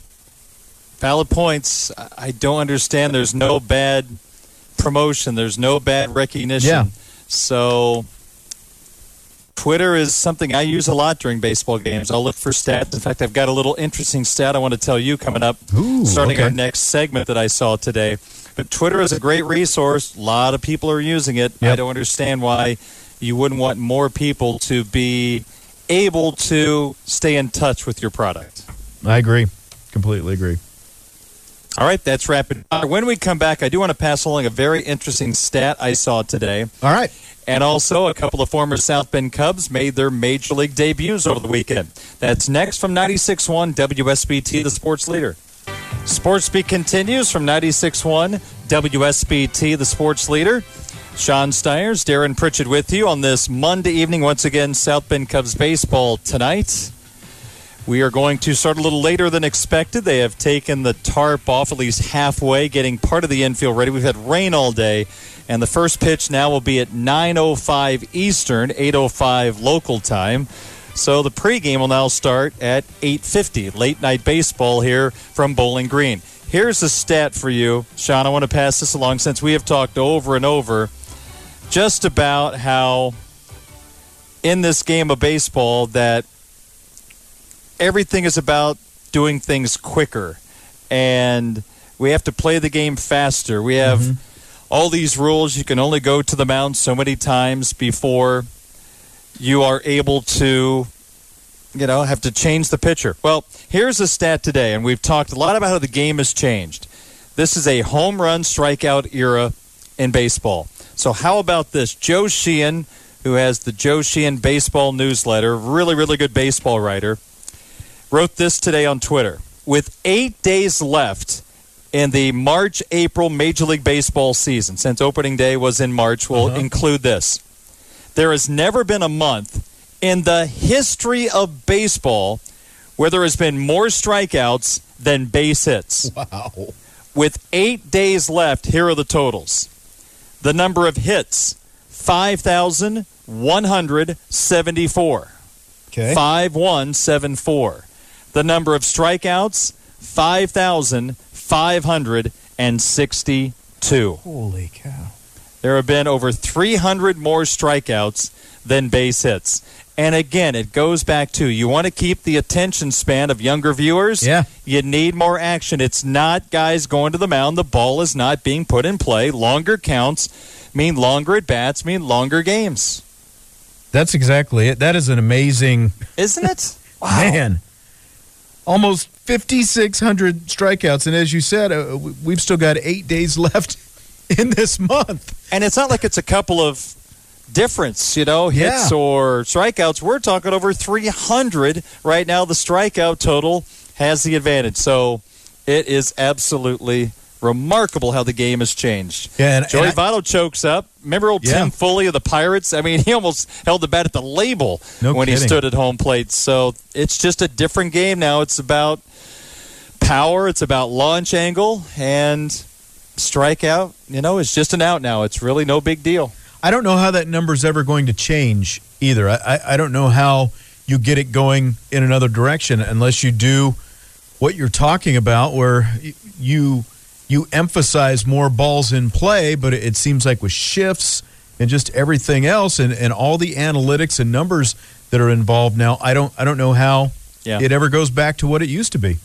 I don't understand. There's no bad promotion. There's no bad recognition. Yeah. So Twitter is something I use a lot during baseball games. I'll look for stats. In fact, I've got a little interesting stat I want to tell you coming up, starting our next segment that I saw today. But Twitter is a great resource. A lot of people are using it. Yep. I don't understand why you wouldn't want more people to be able to stay in touch with your product. I agree. Completely agree. All right, that's rapid fire. When we come back, I do want to pass along a very interesting stat I saw today. All right. And also, a couple of former South Bend Cubs made their Major League debuts over the weekend. That's next from 96.1 WSBT, the sports leader. Sports Beat continues from 96.1 WSBT, the sports leader. Sean Stiers, Darren Pritchett with you on this Monday evening. Once again, South Bend Cubs baseball tonight. We are going to start a little later than expected. They have taken the tarp off at least halfway, getting part of the infield ready. We've had rain all day, and the first pitch now will be at 9:05 Eastern, 8:05 local time. So the pregame will now start at 8:50. Late night baseball here from Bowling Green. Here's a stat for you, Sean. I want to pass this along since we have talked over and over just about how in this game of baseball that everything is about doing things quicker, and we have to play the game faster. We have all these rules. You can only go to the mound so many times before you are able to, have to change the pitcher. Well, here's a stat today, and we've talked a lot about how the game has changed. This is a home run strikeout era in baseball. So how about this? Joe Sheehan, who has the Joe Sheehan Baseball Newsletter, really, really good baseball writer, wrote this today on Twitter. With 8 days left in the March-April Major League Baseball season, since opening day was in March, we'll include this. There has never been a month in the history of baseball where there has been more strikeouts than base hits. Wow. With 8 days left, here are the totals. The number of hits, 5,174. Okay. 5,174. The number of strikeouts, 5,562. Holy cow. There have been over 300 more strikeouts than base hits. And again, it goes back to, you want to keep the attention span of younger viewers? Yeah. You need more action. It's not guys going to the mound. The ball is not being put in play. Longer counts mean longer at-bats, mean longer games. That's exactly it. That is an amazing... Isn't it? Wow. Man. Almost 5,600 strikeouts. And as you said, we've still got 8 days left in this month. And it's not like it's a couple of difference, hits or strikeouts. We're talking over 300 right now. The strikeout total has the advantage. So it is absolutely remarkable how the game has changed. Yeah, Joey Votto chokes up. Remember old Tim Foley of the Pirates? I mean, he almost held the bat at the label when he stood at home plate. So it's just a different game now. It's about power. It's about launch angle. And strikeout, is just an out now. It's really no big deal. I don't know how that number's ever going to change either. I don't know how you get it going in another direction unless you do what you're talking about, where you emphasize more balls in play, but it seems like with shifts and just everything else and all the analytics and numbers that are involved now, I don't know how it ever goes back to what it used to be.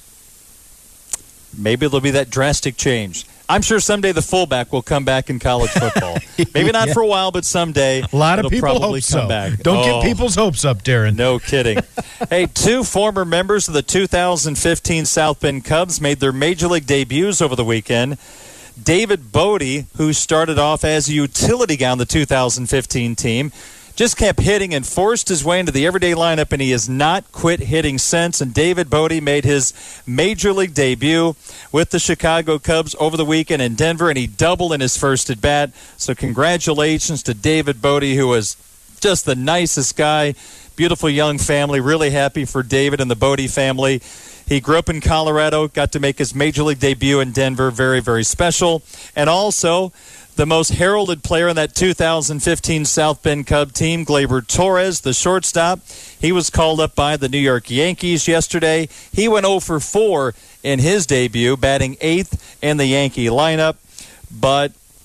Maybe there'll be that drastic change. I'm sure someday the fullback will come back in college football. Maybe not for a while, but someday a lot of people probably hope so. Come back. Don't get people's hopes up, Darren. No kidding. Hey, two former members of the 2015 South Bend Cubs made their Major League debuts over the weekend. David Bodie, who started off as a utility guy on the 2015 team, just kept hitting and forced his way into the everyday lineup, and he has not quit hitting since. And David Bodie made his Major League debut with the Chicago Cubs over the weekend in Denver, and he doubled in his first at-bat. So congratulations to David Bodie, who was just the nicest guy. Beautiful young family. Really happy for David and the Bodie family. He grew up in Colorado, got to make his Major League debut in Denver. Very, very special. And also, the most heralded player in that 2015 South Bend Cub team, Gleyber Torres, the shortstop. He was called up by the New York Yankees yesterday. He went 0 for 4 in his debut, batting 8th in the Yankee lineup. But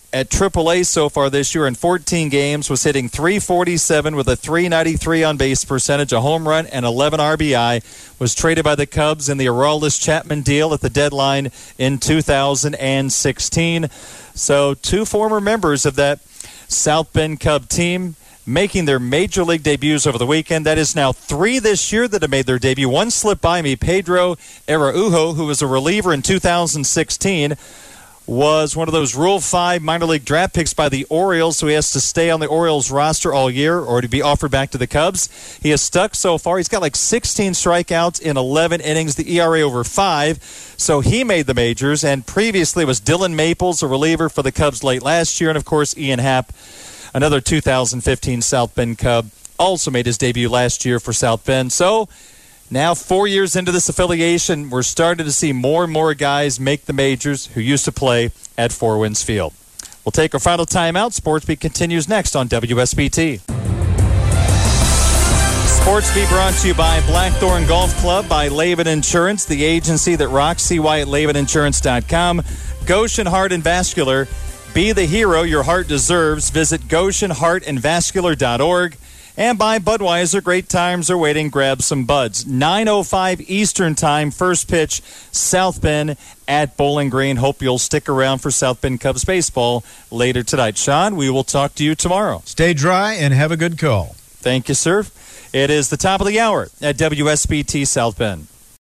at AAA so far this year in 14 games, was hitting .347 with a .393 on-base percentage, a home run, and 11 RBI. Was traded by the Cubs in the Aroldis Chapman deal at the deadline in 2016. So 2 former members of that South Bend Cub team making their major league debuts over the weekend. That is now 3 this year that have made their debut. One slipped by me. Pedro Araujo, who was a reliever in 2016, was one of those Rule 5 minor league draft picks by the Orioles, so he has to stay on the Orioles roster all year or to be offered back to the Cubs. He has stuck so far. He's got like 16 strikeouts in 11 innings, the ERA over 5, so he made the majors. And previously was Dylan Maples, a reliever for the Cubs late last year, and of course Ian Happ, another 2015 South Bend Cub, also made his debut last year for South Bend. So now 4 years into this affiliation, we're starting to see more and more guys make the majors who used to play at Four Winds Field. We'll take our final timeout. Sports Beat continues next on WSBT. Sports Beat brought to you by Blackthorn Golf Club, by Laban Insurance, the agency that rocks. See why at LabanInsurance.com. Goshen Heart and Vascular. Be the hero your heart deserves. Visit GoshenHeartandVascular.org. And by Budweiser, great times are waiting. Grab some buds. 9:05 Eastern Time, first pitch, South Bend at Bowling Green. Hope you'll stick around for South Bend Cubs baseball later tonight. Sean, we will talk to you tomorrow. Stay dry and have a good call. Thank you, sir. It is the top of the hour at WSBT South Bend.